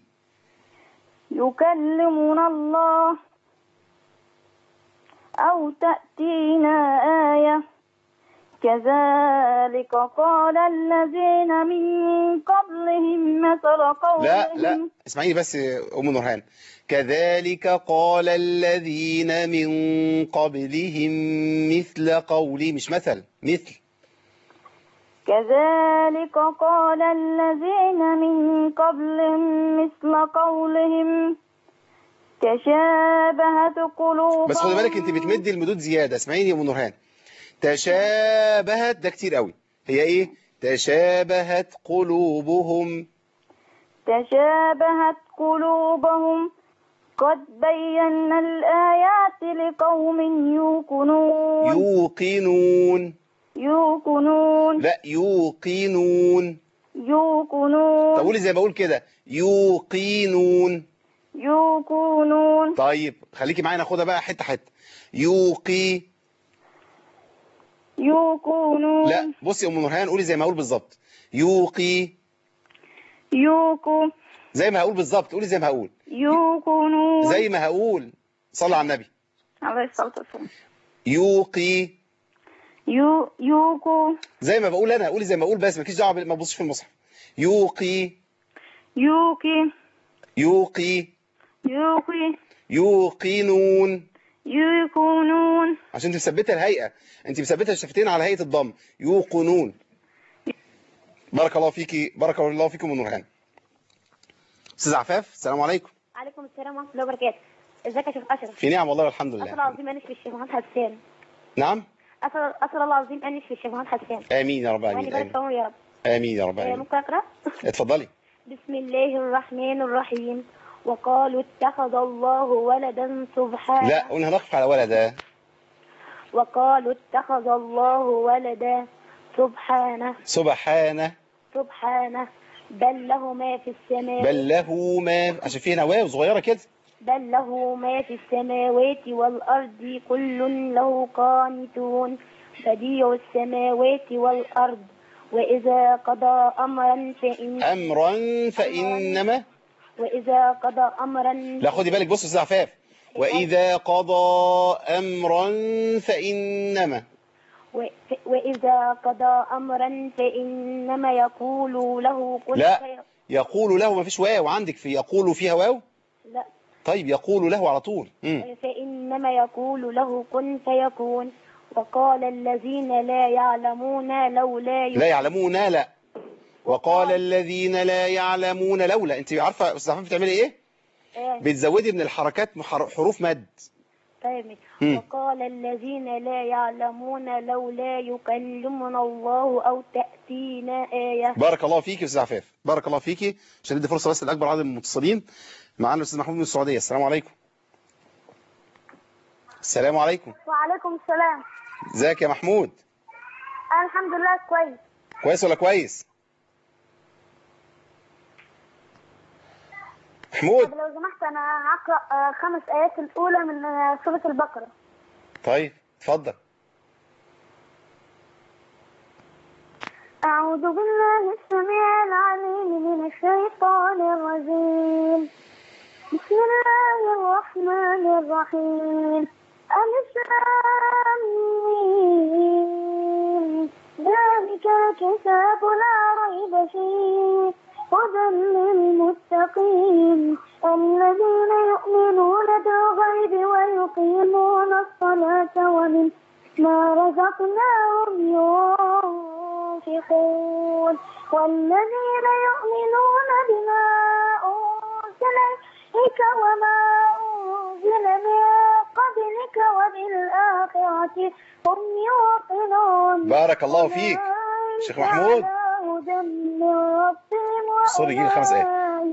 يكلمنا الله أو تأتينا آية كذلك قال الذين من قبلهم مثل قولهم. لا لا اسمعيني بس أم نورهان. كذلك قال الذين من قبلهم مثل قولي. مش مثل مثل. كذلك قال الذين من قبلهم مثل قولهم تشابهت قلوبهم. بس خدي بالك انت بتمدي المدود زيادة. اسمعيني يا أم نورهان. تشابهت ده كتير قوي. هي ايه؟ تشابهت قلوبهم. تشابهت قلوبهم قد بينا الآيات لقوم يوقنون. يوقنون. يوقنون. لا يوقنون. يوقنون. طب قولي زي ما بقول كده. يوقنون. يوقنون. طيب خليكي معايا ناخدها بقى حتة حتة. يوقي. يوقنون. لا بصي يا أم نورهان قولي زي ما أقول بالظبط. يوقي. يوقو. زي ما هقول بالظبط. قولي زي ما هقول. يوقنون. زي ما هقول. صلى على النبي عليه الصلاة والسلام. يوقي. يو يوقو. زي ما بقول أنا. قولي زي ما أقول بس مالكيش دعوة ما تبصش في المصحف. يوقي. يوقي. يوقي. يوقي. يوقنون. يوقنون. عشان انت مثبته الهيئه. انت مثبته الشفتين على هيئه الضم. يوقنون. بارك الله فيكي. بارك الله فيكم ام نورهان. استاذ عفاف. السلام عليكم. عليكم السلام ورحمه الله وبركاته. ازيك يا شيخ اشرف؟ في نعم والله والحمد لله. اسال الله العظيم ان يشفي الشيخ محمد حسان. نعم. اسال اسال الله العظيم ان يشفي الشيخ محمد حسان. امين يا رب العالمين. امين يا رب. امين يا رب العالمين. ممكن اقرا؟ اتفضلي. بسم الله الرحمن الرحيم. وقالوا اتخذ الله ولدا سبحانه. لا قلنا هنقف على ولدا. وقالوا اتخذ الله ولدا سبحانه. سبحانه. سبحانه. بل له ما في السماوات. بل له ما عشان فيه نواة صغيرة كده. بل له ما في السماوات والأرض كل له قانتون. بديع السماوات والأرض وإذا قضى أمرا فإن أمرا فإنما وإذا قضى أمرا. لا خدي بالك بص يا استاذ عفاف. وإذا قضى أمرا فإنما. وإذا قضى أمرا فإنما يقول له كن. لا يقول له ما فيش واو عندك. في يقول فيها واو. لا. طيب يقول له على طول. مم. فإنما يقول له كن فيكون. وقال الذين لا يعلمون لولا لا يعلمون لا. وقال الذين لا يعلمون لولا. انت عارفه استاذ عفاف بتعملي ايه؟ ايه؟ بتزودي من الحركات حروف مد. طيب. وقال الذين لا يعلمون لولا يكلمنا الله او تاتينا ايه. بارك الله فيكي يا استاذ عفاف. بارك الله فيكي. عشان ندي فرصه بس لاكبر عدد من المتصلين. معانا الاستاذ محمود من السعوديه. السلام عليكم. السلام عليكم. وعليكم السلام. ازيك يا محمود؟ انا الحمد لله كويس. كويس ولا كويس؟ محمود طب لو سمحت أنا هقرأ آه، خمس آيات الأولى من آه، سورة البقرة. طيب اتفضل. أعوذ بالله السميع العليم من الشيطان الرجيم. بسم الله الرحمن الرحيم. ألف لام ميم. ذلك الكتاب لا ريب فيه هدى للمتقين الذين يؤمنون بالغيب ويقيمون الصلاة ومما رزقناهم ينفقون والذين يؤمنون بما أنزل إليك وما أنزل من قبلك وبالآخرة هم يوقنون. بارك الله فيك شيخ محمود. الصوت يجي لي خمس آيات.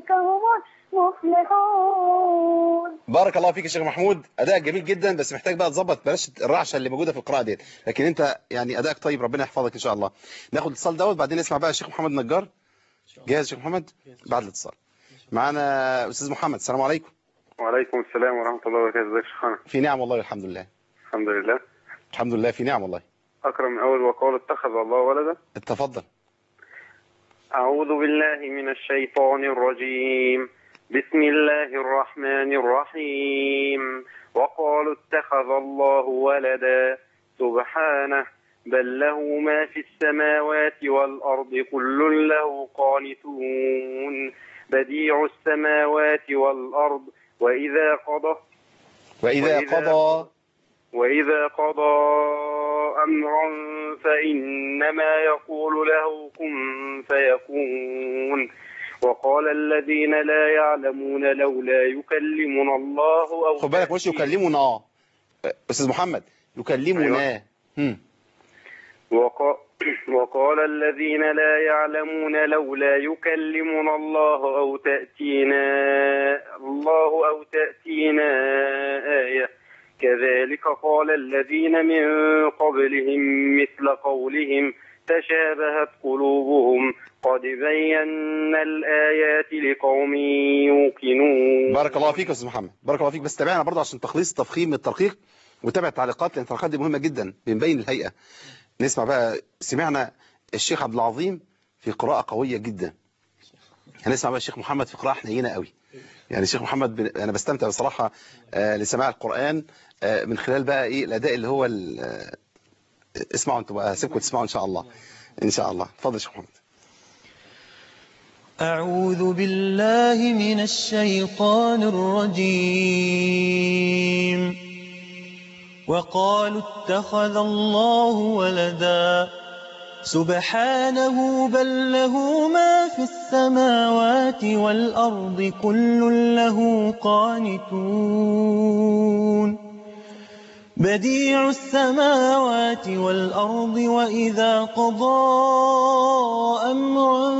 بارك الله فيك يا شيخ محمود، ادائك جميل جدا، بس محتاج بقى تظبط بلاش الرعشه اللي موجوده في القراءه ديت، لكن انت يعني ادائك طيب، ربنا يحفظك ان شاء الله. ناخد الاتصال دوت بعدين نسمع بقى الشيخ محمد نجار. جاهز شيخ محمد؟ بعد الاتصال معانا استاذ محمد. السلام عليكم. وعليكم السلام ورحمه الله وبركاته. ازيك يا شيخنا؟ في نعم والله الحمد لله. الحمد لله. الحمد لله في نعم والله. اكرم من اول وقال اتخذ الله ولدا. اتفضل. أعوذ بالله من الشيطان الرجيم. بسم الله الرحمن الرحيم. وقالوا اتخذ الله ولدا سبحانه بل له ما في السماوات والأرض كل له قانتون بديع السماوات والأرض وإذا قضى وإذا, وإذا قضى وإذا قضى أمرا فإنما يقول له كن فيكون. وقال الذين لا يعلمون لولا يكلمنا الله أو خد بالك مش يكلمنا أستاذ محمد، يكلمنا. أيوة. وقال وقال الذين لا يعلمون لولا يكلمنا الله أو تأتينا الله أو تأتينا آية كذلك قال الذين من قبلهم مثل قولهم تشابهت قلوبهم قد بينا الآيات لقوم يوقنون. بارك الله فيك يا أستاذ محمد، بارك الله فيك. بس تابعنا برضه عشان تخليص تفخيم الترقيق، وتابع التعليقات لأن التعليقات دي مهمة جدا بنبين الهيئة. نسمع بقى. سمعنا الشيخ عبد العظيم في قراءة قوية جدا، هنسمع بقى الشيخ محمد في قراءة حنينة قوي. يعني الشيخ محمد ب... أنا بستمتع بصراحة آه لسماع القرآن آه من خلال بقى إيه الأداء اللي هو ال... آه اسمعوا أنتوا بقى، هسيبكم تسمعوا إن شاء الله إن شاء الله. اتفضل يا شيخ محمد. أعوذ بالله من الشيطان الرجيم. وقالوا اتخذ الله ولدا سبحانه بل له ما في السماوات والأرض كل له قانتون بديع السماوات والأرض وإذا قضى أمرا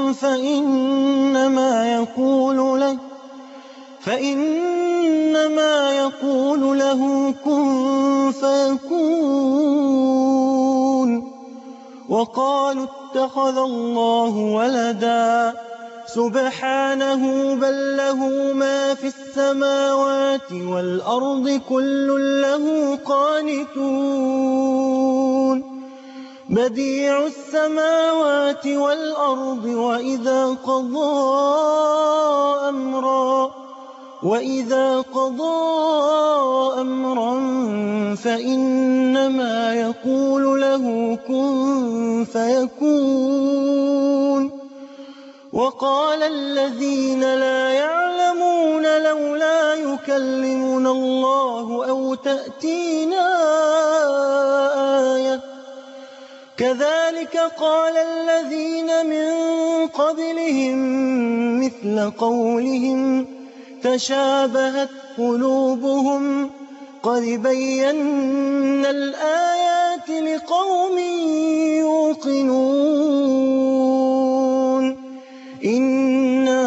فإنما يقول له فإنما يقول له كن فيكون. وقالوا اتخذ الله ولدا سبحانه بل له ما في السماوات والأرض كل له قانتون بديع السماوات والأرض وإذا قضى أمرا وإذا قضى أمرا فإنما يقول له كن فيكون. وقال الذين لا يعلمون لولا يكلمنا الله أو تأتينا آية كذلك قال الذين من قبلهم مثل قولهم تشابهت قلوبهم قد بينا الآيات لقوم يوقنون. إنا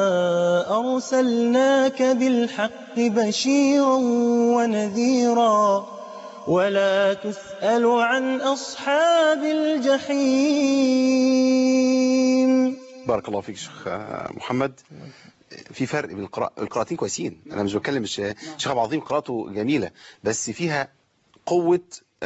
أرسلناك بالحق بشيرا ونذيرا ولا تسأل عن أصحاب الجحيم. بارك الله فيك شيخ محمد. في فرق بين القراءة، القراءتين كويسين، انا مش بتكلم، مش الشيخ عبد العظيم قراءته جميله بس فيها قوه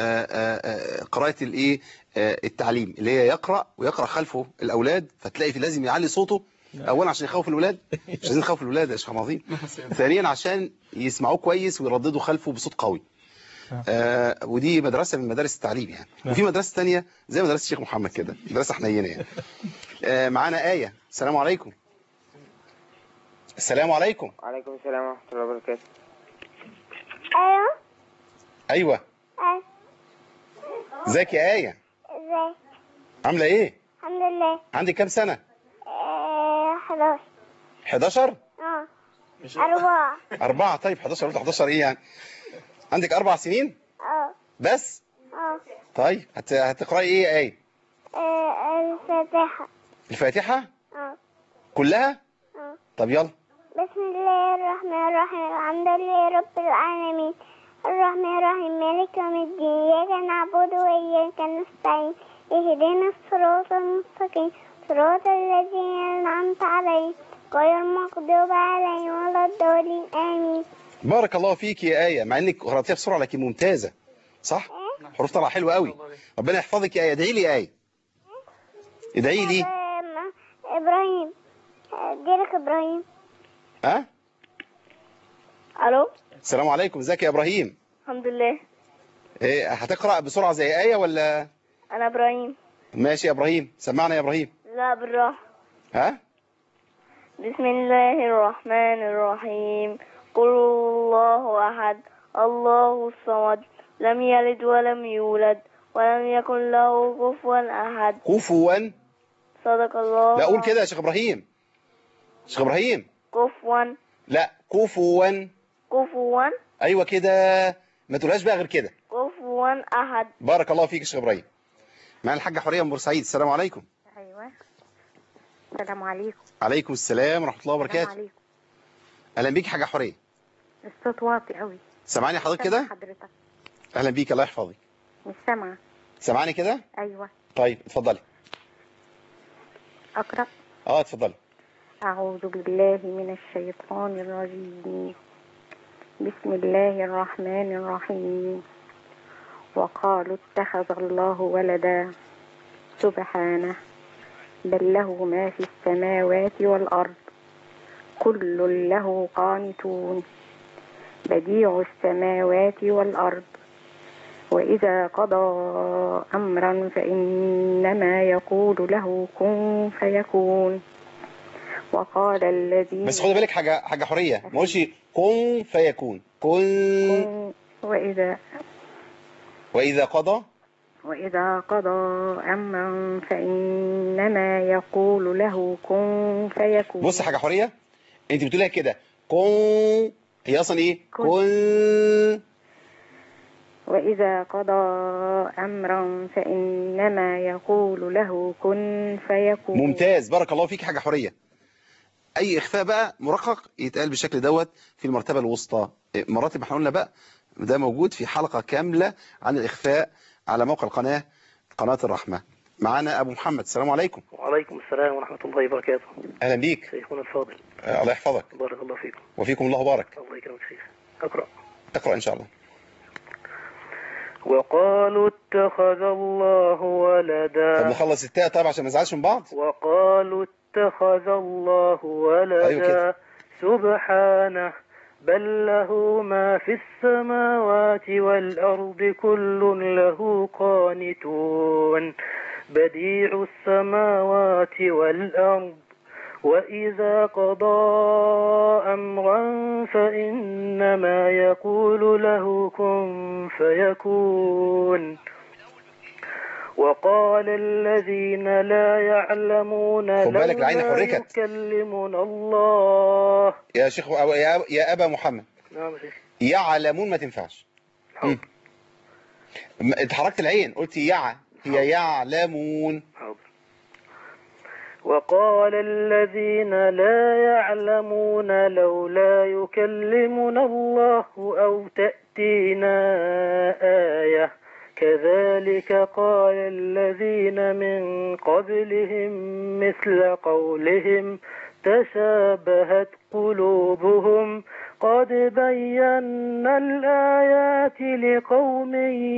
قراءه الايه التعليم، اللي هي يقرا ويقرا خلفه الاولاد، فتلاقي في لازم يعلي صوته اولا عشان يخوف الولاد، مش عايزين نخوف الولاد يا شيخ عبد العظيم، ثانيا عشان يسمعوه كويس ويرددوا خلفه بصوت قوي. آه ودي مدرسة من مدارس التعليم يعني. وفي مدرسة تانية زي مدرسة الشيخ محمد كده، مدرسة حنينة يعني. آه معانا آية. السلام عليكم. السلام عليكم. وعليكم السلام ورحمة الله وبركاته. ايوه ايوه ايوه ازيك يا آية؟ ازاي؟ عاملة ايه؟ الحمد لله. عندك كام سنة؟ ايه حداشر. حداشر؟ اه أربعة. أربعة. طيب حداشر قلت حداشر ايه يعني؟ عندك أربع سنين؟ اه بس؟ اه طيب هت... هتقرأي ايه يا آية؟ آه، الفاتحة. الفاتحة؟ اه كلها؟ اه طب يلا. بسم الله الرحمن الرحيم، الحمد لله رب العالمين، الرحمن الرحيم، مالك يوم الدين، إياك نعبد وإياك نستعين، اهدنا الصراط المستقيم، صراط الذين أنعمت عليهم غير المغضوب عليهم ولا الضالين، آمين. بارك الله فيك يا آية، مع انك قرأتيها بسرعة لكن ممتازة صح؟ حروف طلع حلوة قوي. ربنا يحفظك يا آية. ادعي لي يا آية. ادعي لي. إبراهيم ديرك إبراهيم. ها؟ ألو السلام عليكم. ازيك يا إبراهيم؟ الحمد لله. ايه هتقرأ بسرعة زي آية ولا؟ أنا إبراهيم. ماشي يا إبراهيم، سمعنا يا إبراهيم. لا بالراحة. ها؟ بسم الله الرحمن الرحيم، قل الله أحد الله الصمد لم يلد ولم يولد ولم يكن له كفوا أحد. كفوا؟ صدق الله. لا قول كده يا شيخ إبراهيم. شيخ إبراهيم. كفوا. لا كفوا. كفوا. أيوة كده، ما تقولهاش بقى غير كده. كفوا أحد. بارك الله فيك يا شيخ إبراهيم. معنا الحاجة حورية من بورسعيد. السلام عليكم. ايوه السلام عليكم. عليكم السلام ورحمة الله وبركاته. السلام عليكم. أهلا بيك حاجة حورية. الصوت واطي قوي. سامعني حضرتك كده؟ حضرتك. أهلا بيك، الله يحفظك. مش سامعة. سامعني كده؟ ايوه. طيب اتفضلي. اقرأ. اه اتفضلي. أعوذ بالله من الشيطان الرجيم، بسم الله الرحمن الرحيم، وقالوا اتخذ الله ولدا سبحانه بل له ما في السماوات والأرض كل له قانتون بديع السماوات والأرض وإذا قضى أمرا فإنما يقول له كن فيكون. وقال الذين بس خدي بالك حاجة حاجة حورية، ما قولش كن فيكون. كن وإذا وإذا قضى وإذا قضى أمرا فإنما يقول له كن فيكون. بص حاجة حورية، أنت بتقولها كده كن، هي أصلا إيه؟ كن, كن. وإذا قضى أمرا فإنما يقول له كن فيكون. ممتاز، بارك الله فيك حاجة حورية. أي إخفاء بقى مرقق يتقال بالشكل دوت في المرتبة الوسطى. مراتب احنا قلنا بقى ده موجود في حلقة كاملة عن الإخفاء على موقع القناة قناة الرحمة. معانا أبو محمد. السلام عليكم. وعليكم السلام ورحمة الله وبركاته. أهلا بيك شيخنا الفاضل. آه الله يحفظك. بارك الله فيكم. وفيكم الله بارك. الله يكرمك شيخ. أقرأ. اقرأ إن شاء الله. وقالوا اتخذ الله ولدا. طب نخلص التاء طيب عشان ما نزعلش من بعض. وقالوا اتخذ الله ولدا. أيوة سبحانه بل له ما في السماوات والأرض كل له قانتون بديع السماوات والأرض وإذا قضى أمرا فإنما يقول له كن فيكون. وقال الذين لا يعلمون لولا يكلمنا الله. يا شيخ يا, يا أبا محمد. نعم شيخ. يعلمون ما تنفعش. اتحركت العين قلت يع هي يعلمون. حاضر. وقال الذين لا يعلمون لولا يكلمنا الله أو تأتينا آية كذلك قال الذين من قبلهم مثل قولهم تشابهت قلوبهم قد بينا الآيات لقوم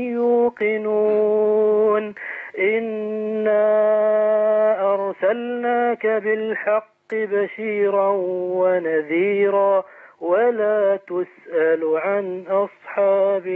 يوقنون إنا أرسلناك بالحق بشيرا ونذيرا ولا تسأل عن أصحاب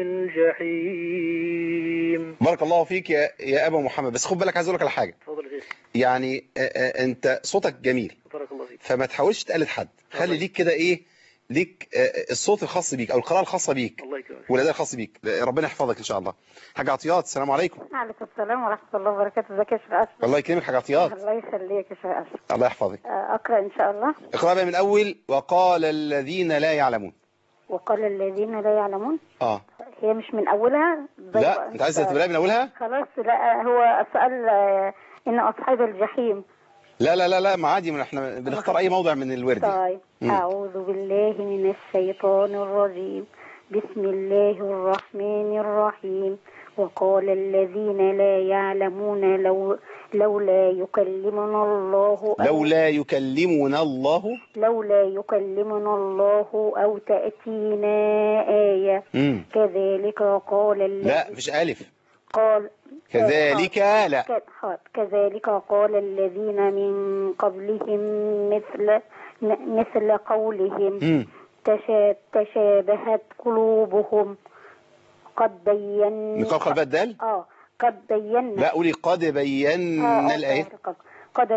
الجحيم. بارك الله فيك يا يا أبا محمد. بس خد بالك، عايز أقول لك على حاجة. اتفضل يا شيخ. يعني آه، آه، أنت صوتك جميل، بارك الله فيك. فما تحاولش تقلد حد، خلي ليك كده إيه، ليك آه، الصوت الخاص بيك أو القراءة الخاصة بيك الله يكرمك. والأداء الخاص بيك. ربنا يحفظك إن شاء الله. حاج عطيات، السلام عليكم. وعليكم السلام ورحمة الله وبركاته. ازيك يا شيخ أشرف؟ الله يكرمك حاج عطيات. الله يخليك يا شيخ أشرف. الله يحفظك. أقرأ إن شاء الله. اقرأ بقى من أول. وقال الذين لا يعلمون. وقال الذين لا يعلمون. اه هي مش من أولها؟ لا، أنت عايز تبدأ من أولها؟ خلاص. لا، هو سأل آه، إن أصحاب الجحيم. لا لا لا لا، ما عادي، من احنا بنختار أي موضع من الورد. طيب. مم. أعوذ بالله من الشيطان الرجيم. بسم الله الرحمن الرحيم. وقال الذين لا يعلمون لو لولا يكلمنا الله أو لولا يكلمنا الله لولا يكلمنا الله أو تأتينا آية. مم. كذلك قال الذين لا مفيش ألف. قال كذلك لا ك- كذلك قال الذين من قبلهم مثل مثل قولهم مم. تشا- تشابهت قلوبهم قد بينا. نقال بقى الدال. اه قد بينا. لا قولي قد بينا آه الآية. قد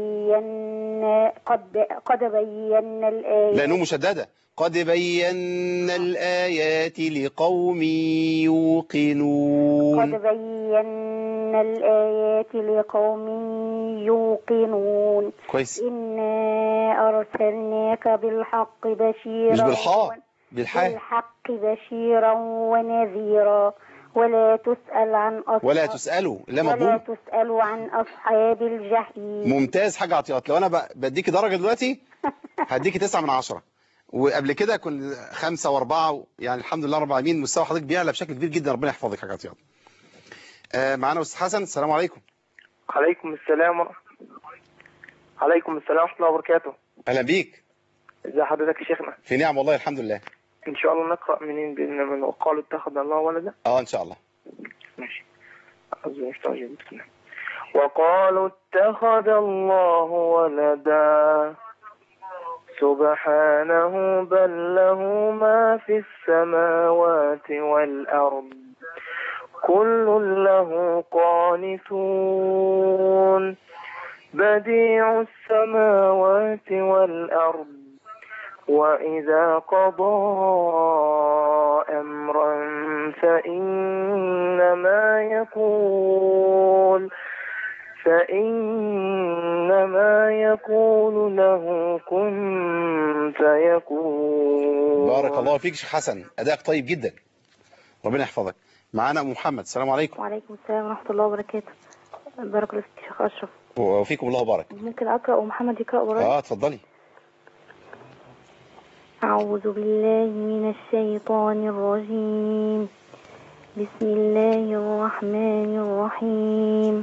بينا قد قد بينا الآية. لا نون مشددة. قد بينا الآيات لقوم يوقنون. قد بينا الآيات لقوم يوقنون. كويس. إنا أرسلناك بالحق بشيرا. مش بالحاء، بالحاء. بالحق بشيرا ونذيرا ولا تسأل عن أصحاب ولا تسألوا لا ولا مضمون. تسأل عن أصحاب الجحيم. ممتاز حاجة عطيات. لو أنا ب- بديكي درجة دلوقتي هديكي تسعة من عشرة، وقبل كده كنت خمسة وأربعة، يعني الحمد لله رب العالمين مستوى حضرتك بيعلى بشكل كبير جدا. ربنا يحفظك حاجة عطيات. آه معانا أستاذ حسن، السلام عليكم. عليكم السلام ورحمة عليكم السلام ورحمة الله وبركاته. أهلا بيك. ازي حضرتك يا شيخنا؟ في نعم والله الحمد لله. ان شاء الله نقرأ منين بإذن من وقالوا اتخذ الله ولدا. اه ان شاء الله. ماشي. وقالوا اتخذ الله ولدا سبحانه بل له ما في السماوات والأرض كل له قانتون بديع السماوات والأرض وإذا قضى أمرا فإنما يقول فإنما يقول له كن فيكون. بارك الله فيك شيخ حسن، أداءك طيب جدا، ربنا يحفظك. معانا أم محمد، السلام عليكم. وعليكم السلام ورحمة الله وبركاته. بارك الله فيك شيخ أشرف. وفيكم الله بارك. ممكن أقرأ ومحمد يقرأ ورايا؟ اه اتفضلي. أعوذ بالله من الشيطان الرجيم. بسم الله الرحمن الرحيم.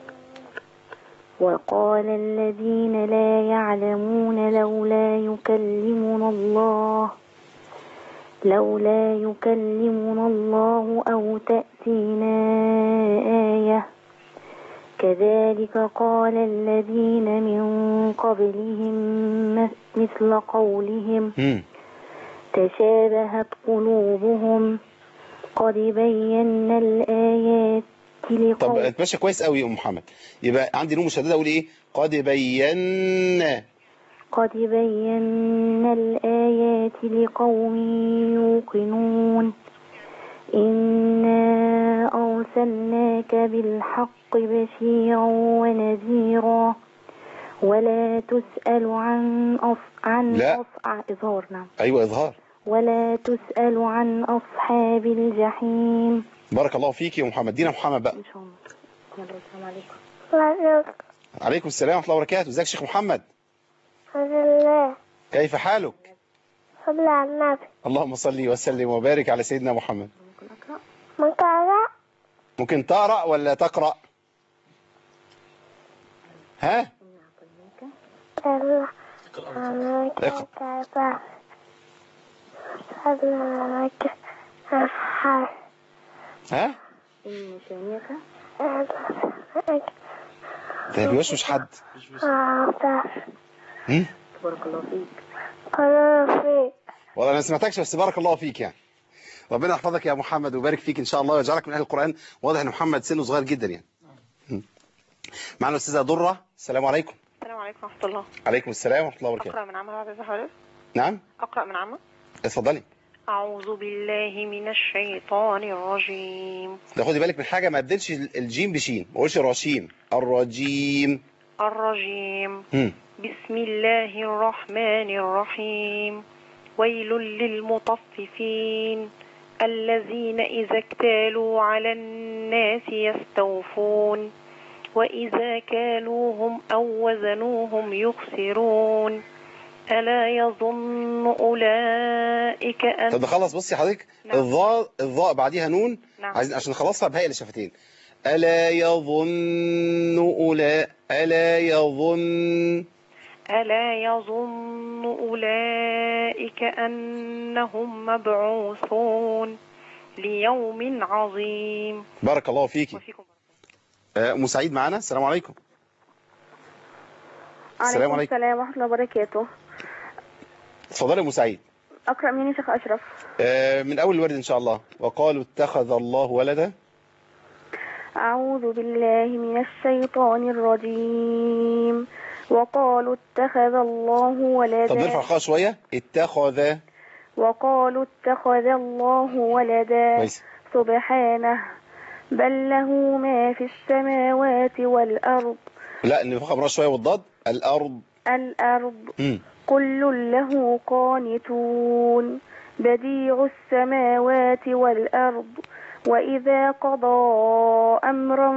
وقال الذين لا يعلمون لولا يكلمنا الله لولا يكلمنا الله أو تأتينا آية كذلك قال الذين من قبلهم مثل قولهم تشابهت قلوبهم قد بينا الآيات لقوم. طب اتمشى كويس قوي يا ام محمد. يبقى عندي نون مشدده اقول ايه؟ قد بينا قد بينا الآيات لقوم يوقنون إنا أرسلناك بالحق بشيرا ونذيرا ولا تسأل عن أص... عن لا أص... إظهار. نعم ايوه اظهار. ولا تسأل عن أصحاب الجحيم. بارك الله فيك يا محمد. دينا محمد بقى. إن شاء الله. السلام عليكم. عليكم السلام ورحمة الله وبركاته. ازيك يا شيخ محمد؟ الحمد لله. كيف حالك؟ صل على النبي. اللهم صل وسلم وبارك على سيدنا محمد. ممكن أقرأ؟ ممكن تقرأ ولا تقرأ؟ ها؟ اقرأ. ها؟ ده بيوشوش حد. هم؟ بارك الله فيك. والله انا ما سمعتكش بس بارك الله فيك يعني. ربنا يحفظك يا محمد ويبارك فيك ان شاء الله ويجعلك من اهل القرآن. واضح ان محمد سنه صغير جدا يعني. معنا الاستاذه دره. السلام عليكم. السلام عليكم ورحمه الله. عليكم السلام ورحمه الله وبركاته. اقرا من عمه بعد حضرتك. نعم اقرا من عمه. اتفضلي. اعوذ بالله من الشيطان الرجيم. ده خدي بالك من حاجه، ما ابدلش الجيم بشين، ما اقولش رشيم، الرجيم. الرجيم. هم. بسم الله الرحمن الرحيم. ويل للمطففين الذين إذا اكتالوا على الناس يستوفون وإذا كالوهم أو وزنوهم يخسرون ألا يظن أولئك أن. طب خلص بصي حضرتك. نعم. الضاء الضاء بعديها نون. نعم. عايزين عشان نخلصها بهاء الشفتين. ألا يظن أولئك ألا يظن ألا يظن أولئك أنهم مبعوثون ليوم عظيم. بارك الله فيكي. أم سعيد معانا. السلام عليكم. السلام عليكم. السلام ورحمة الله وبركاته. اتفضلي يا أم سعيد. أقرأ مين يا شيخ أشرف؟ من أول الورد إن شاء الله. وقالوا اتخذ الله ولدا. أعوذ بالله من الشيطان الرجيم. وقالوا اتخذ الله ولدا. طب نرفع الخاء شوية. اتخذ. وقالوا اتخذ الله ولدا. ميس. سبحانه بل له ما في السماوات والأرض. لا نرفع مرة شوية والضاد. الأرض. الأرض. م. كل له قانتون بديع السماوات والأرض وإذا قضى أمرا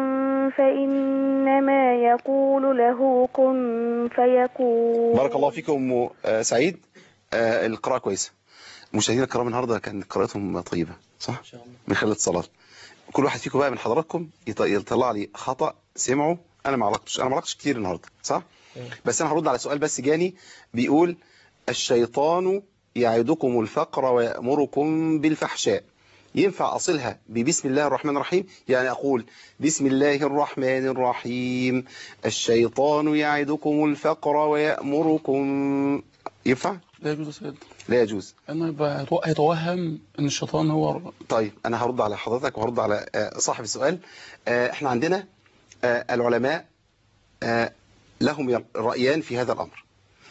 فإنما يقول له كن فيكون. بارك الله فيكم أم سعيد. آه القراءة كويسة. مشاهدينا الكرام النهارده كانت قراءتهم طيبة صح؟ إن شاء الله. من خلال اتصالات. كل واحد فيكم بقى من حضراتكم يطلع لي خطأ سمعه أنا ما علقتش، أنا ما علقتش كتير النهارده صح؟ بس أنا هرد على سؤال بس جاني بيقول الشيطان يعدكم الفقر ويأمركم بالفحشاء. ينفع أصلها ببسم الله الرحمن الرحيم؟ يعني أقول بسم الله الرحمن الرحيم الشيطان يعدكم الفقر ويأمركم. ينفع؟ لا يجوز يا سيد. لا يجوز. انه يبقى يتوهم ان الشيطان هو. طيب أنا هرد على حضرتك وهرد على صاحب السؤال. احنا عندنا العلماء لهم رأيان في هذا الأمر.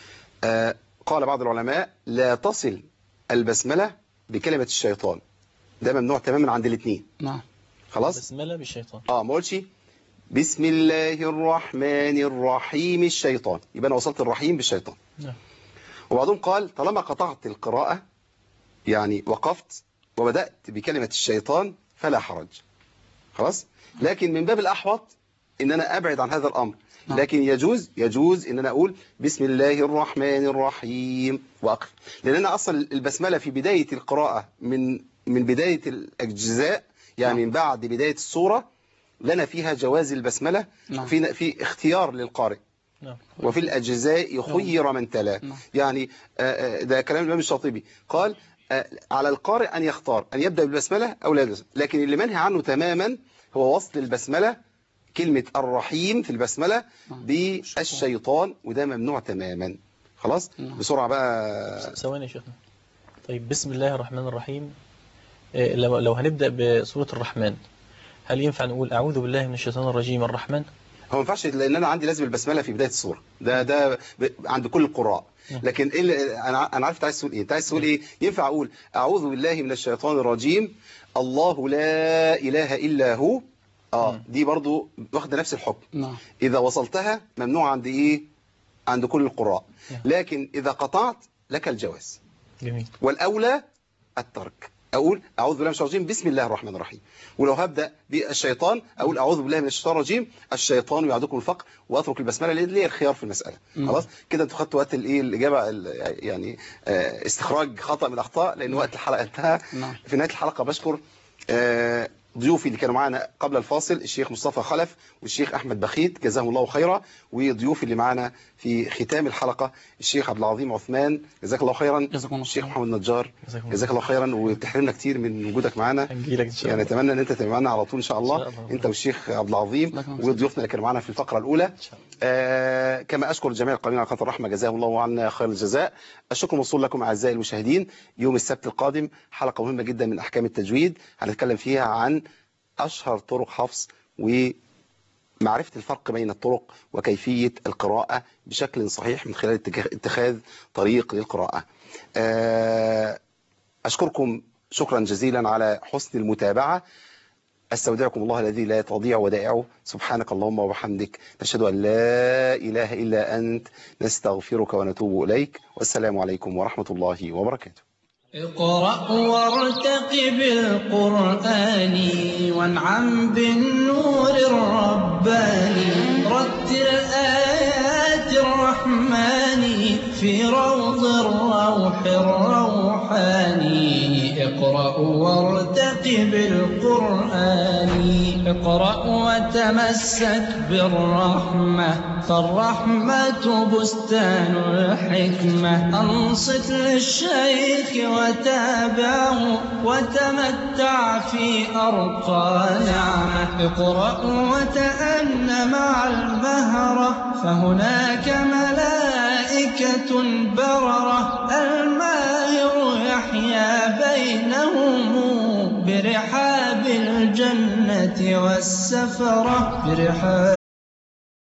قال بعض العلماء لا تصل البسملة بكلمة الشيطان، ده ممنوع تماما عند الاثنين. نعم خلاص. بسملة بالشيطان. اه ما قلتش بسم الله الرحمن الرحيم الشيطان، يبقى انا وصلت الرحيم بالشيطان. نعم. وبعضهم قال طالما قطعت القراءة يعني وقفت وبدأت بكلمة الشيطان فلا حرج. خلاص. لكن من باب الأحوط ان انا ابعد عن هذا الامر. نعم. لكن يجوز يجوز ان انا اقول بسم الله الرحمن الرحيم واقف، لان انا اصلا البسملة في بداية القراءة من من بداية الأجزاء يعني نعم. من بعد بداية السورة لنا فيها جواز البسملة. نعم. في في اختيار للقارئ. نعم. وفي الأجزاء يخير نعم. من تلا. نعم. يعني ده كلام الإمام الشاطبي قال على القارئ أن يختار أن يبدأ بالبسملة أو لا يبدأ، لكن اللي منهي عنه تماما هو وصل البسملة كلمة الرحيم في البسملة نعم. بالشيطان، وده ممنوع تماما. خلاص. نعم. بسرعة بقى. ثواني يا شيخنا. طيب بسم الله الرحمن الرحيم. لو لو هنبدأ بسورة الرحمن هل ينفع نقول أعوذ بالله من الشيطان الرجيم الرحمن؟ هو ما ينفعش لأن أنا عندي لازم البسملة في بداية السورة، ده ده عند كل القراء. لكن إيه اللي أنا أنا عارف أنت عايز تقول إيه؟ أنت عايز تقول إيه؟ ينفع أقول أعوذ بالله من الشيطان الرجيم الله لا إله إلا هو. آه دي برضو واخدة نفس الحكم. نعم. إذا وصلتها ممنوع عند إيه؟ عند كل القراء. لكن إذا قطعت لك الجواز. جميل. والأولى الترك. أقول أعوذ بالله من الشيطان الرجيم بسم الله الرحمن الرحيم. ولو هبدأ بالشيطان أقول أعوذ بالله من الشيطان الرجيم الشيطان يعدكم الفقر وأترك البسملة اللي هي الخيار في المسألة. خلاص كده أنتوا خدتوا وقت الإيه الإجابة يعني استخراج خطأ من الأخطاء لأن وقت الحلقة انتهى. في نهاية الحلقة بشكر ضيوفي اللي كانوا معنا قبل الفاصل الشيخ مصطفى خلف والشيخ أحمد بخيت جزاهم الله خيرا، وضيوفي اللي معنا في ختام الحلقة الشيخ عبد العظيم عثمان جزاك الله خيرا، الشيخ محمد نجار جزاك الله خيرا، وبتحرمنا كتير من وجودك معنا، يعني اتمنى ان انت تبقى معنا على طول ان شاء الله انت والشيخ عبد العظيم وضيوفنا اللي كانوا معنا في الفقرة الأولى. آه كما أشكر جميع القائمين على قناة الرحمة جزاهم الله عنا خير الجزاء. الشكر موصول لكم أعزائي المشاهدين. يوم السبت القادم حلقة مهمة جدا من أحكام التجويد هنتكلم فيها عن أشهر طرق حفظ ومعرفة الفرق بين الطرق وكيفية القراءة بشكل صحيح من خلال اتخاذ طريق للقراءة. أشكركم شكرا جزيلا على حسن المتابعة. أستودعكم الله الذي لا تضيع ودائعه. سبحانك اللهم وبحمدك نشهد أن لا إله إلا أنت نستغفرك ونتوب إليك، والسلام عليكم ورحمة الله وبركاته. اقرأ وارتقب القرآن وانعم بالنور الرباني، رتل آيات الرحمن في روض الروح الروحاني. اقرأ وارتقب القرآن، اقرأ وتمسك بالرحمة، فالرحمة بستان الحكمة. أنصت للشيخ وتابعه وتمتع في أرقى نعمة. اقرأ وتأن مع المهرة، فهناك ملائكة بررة. الماهر يحيا بينهم برحاب الجنة والسفرة، برحاب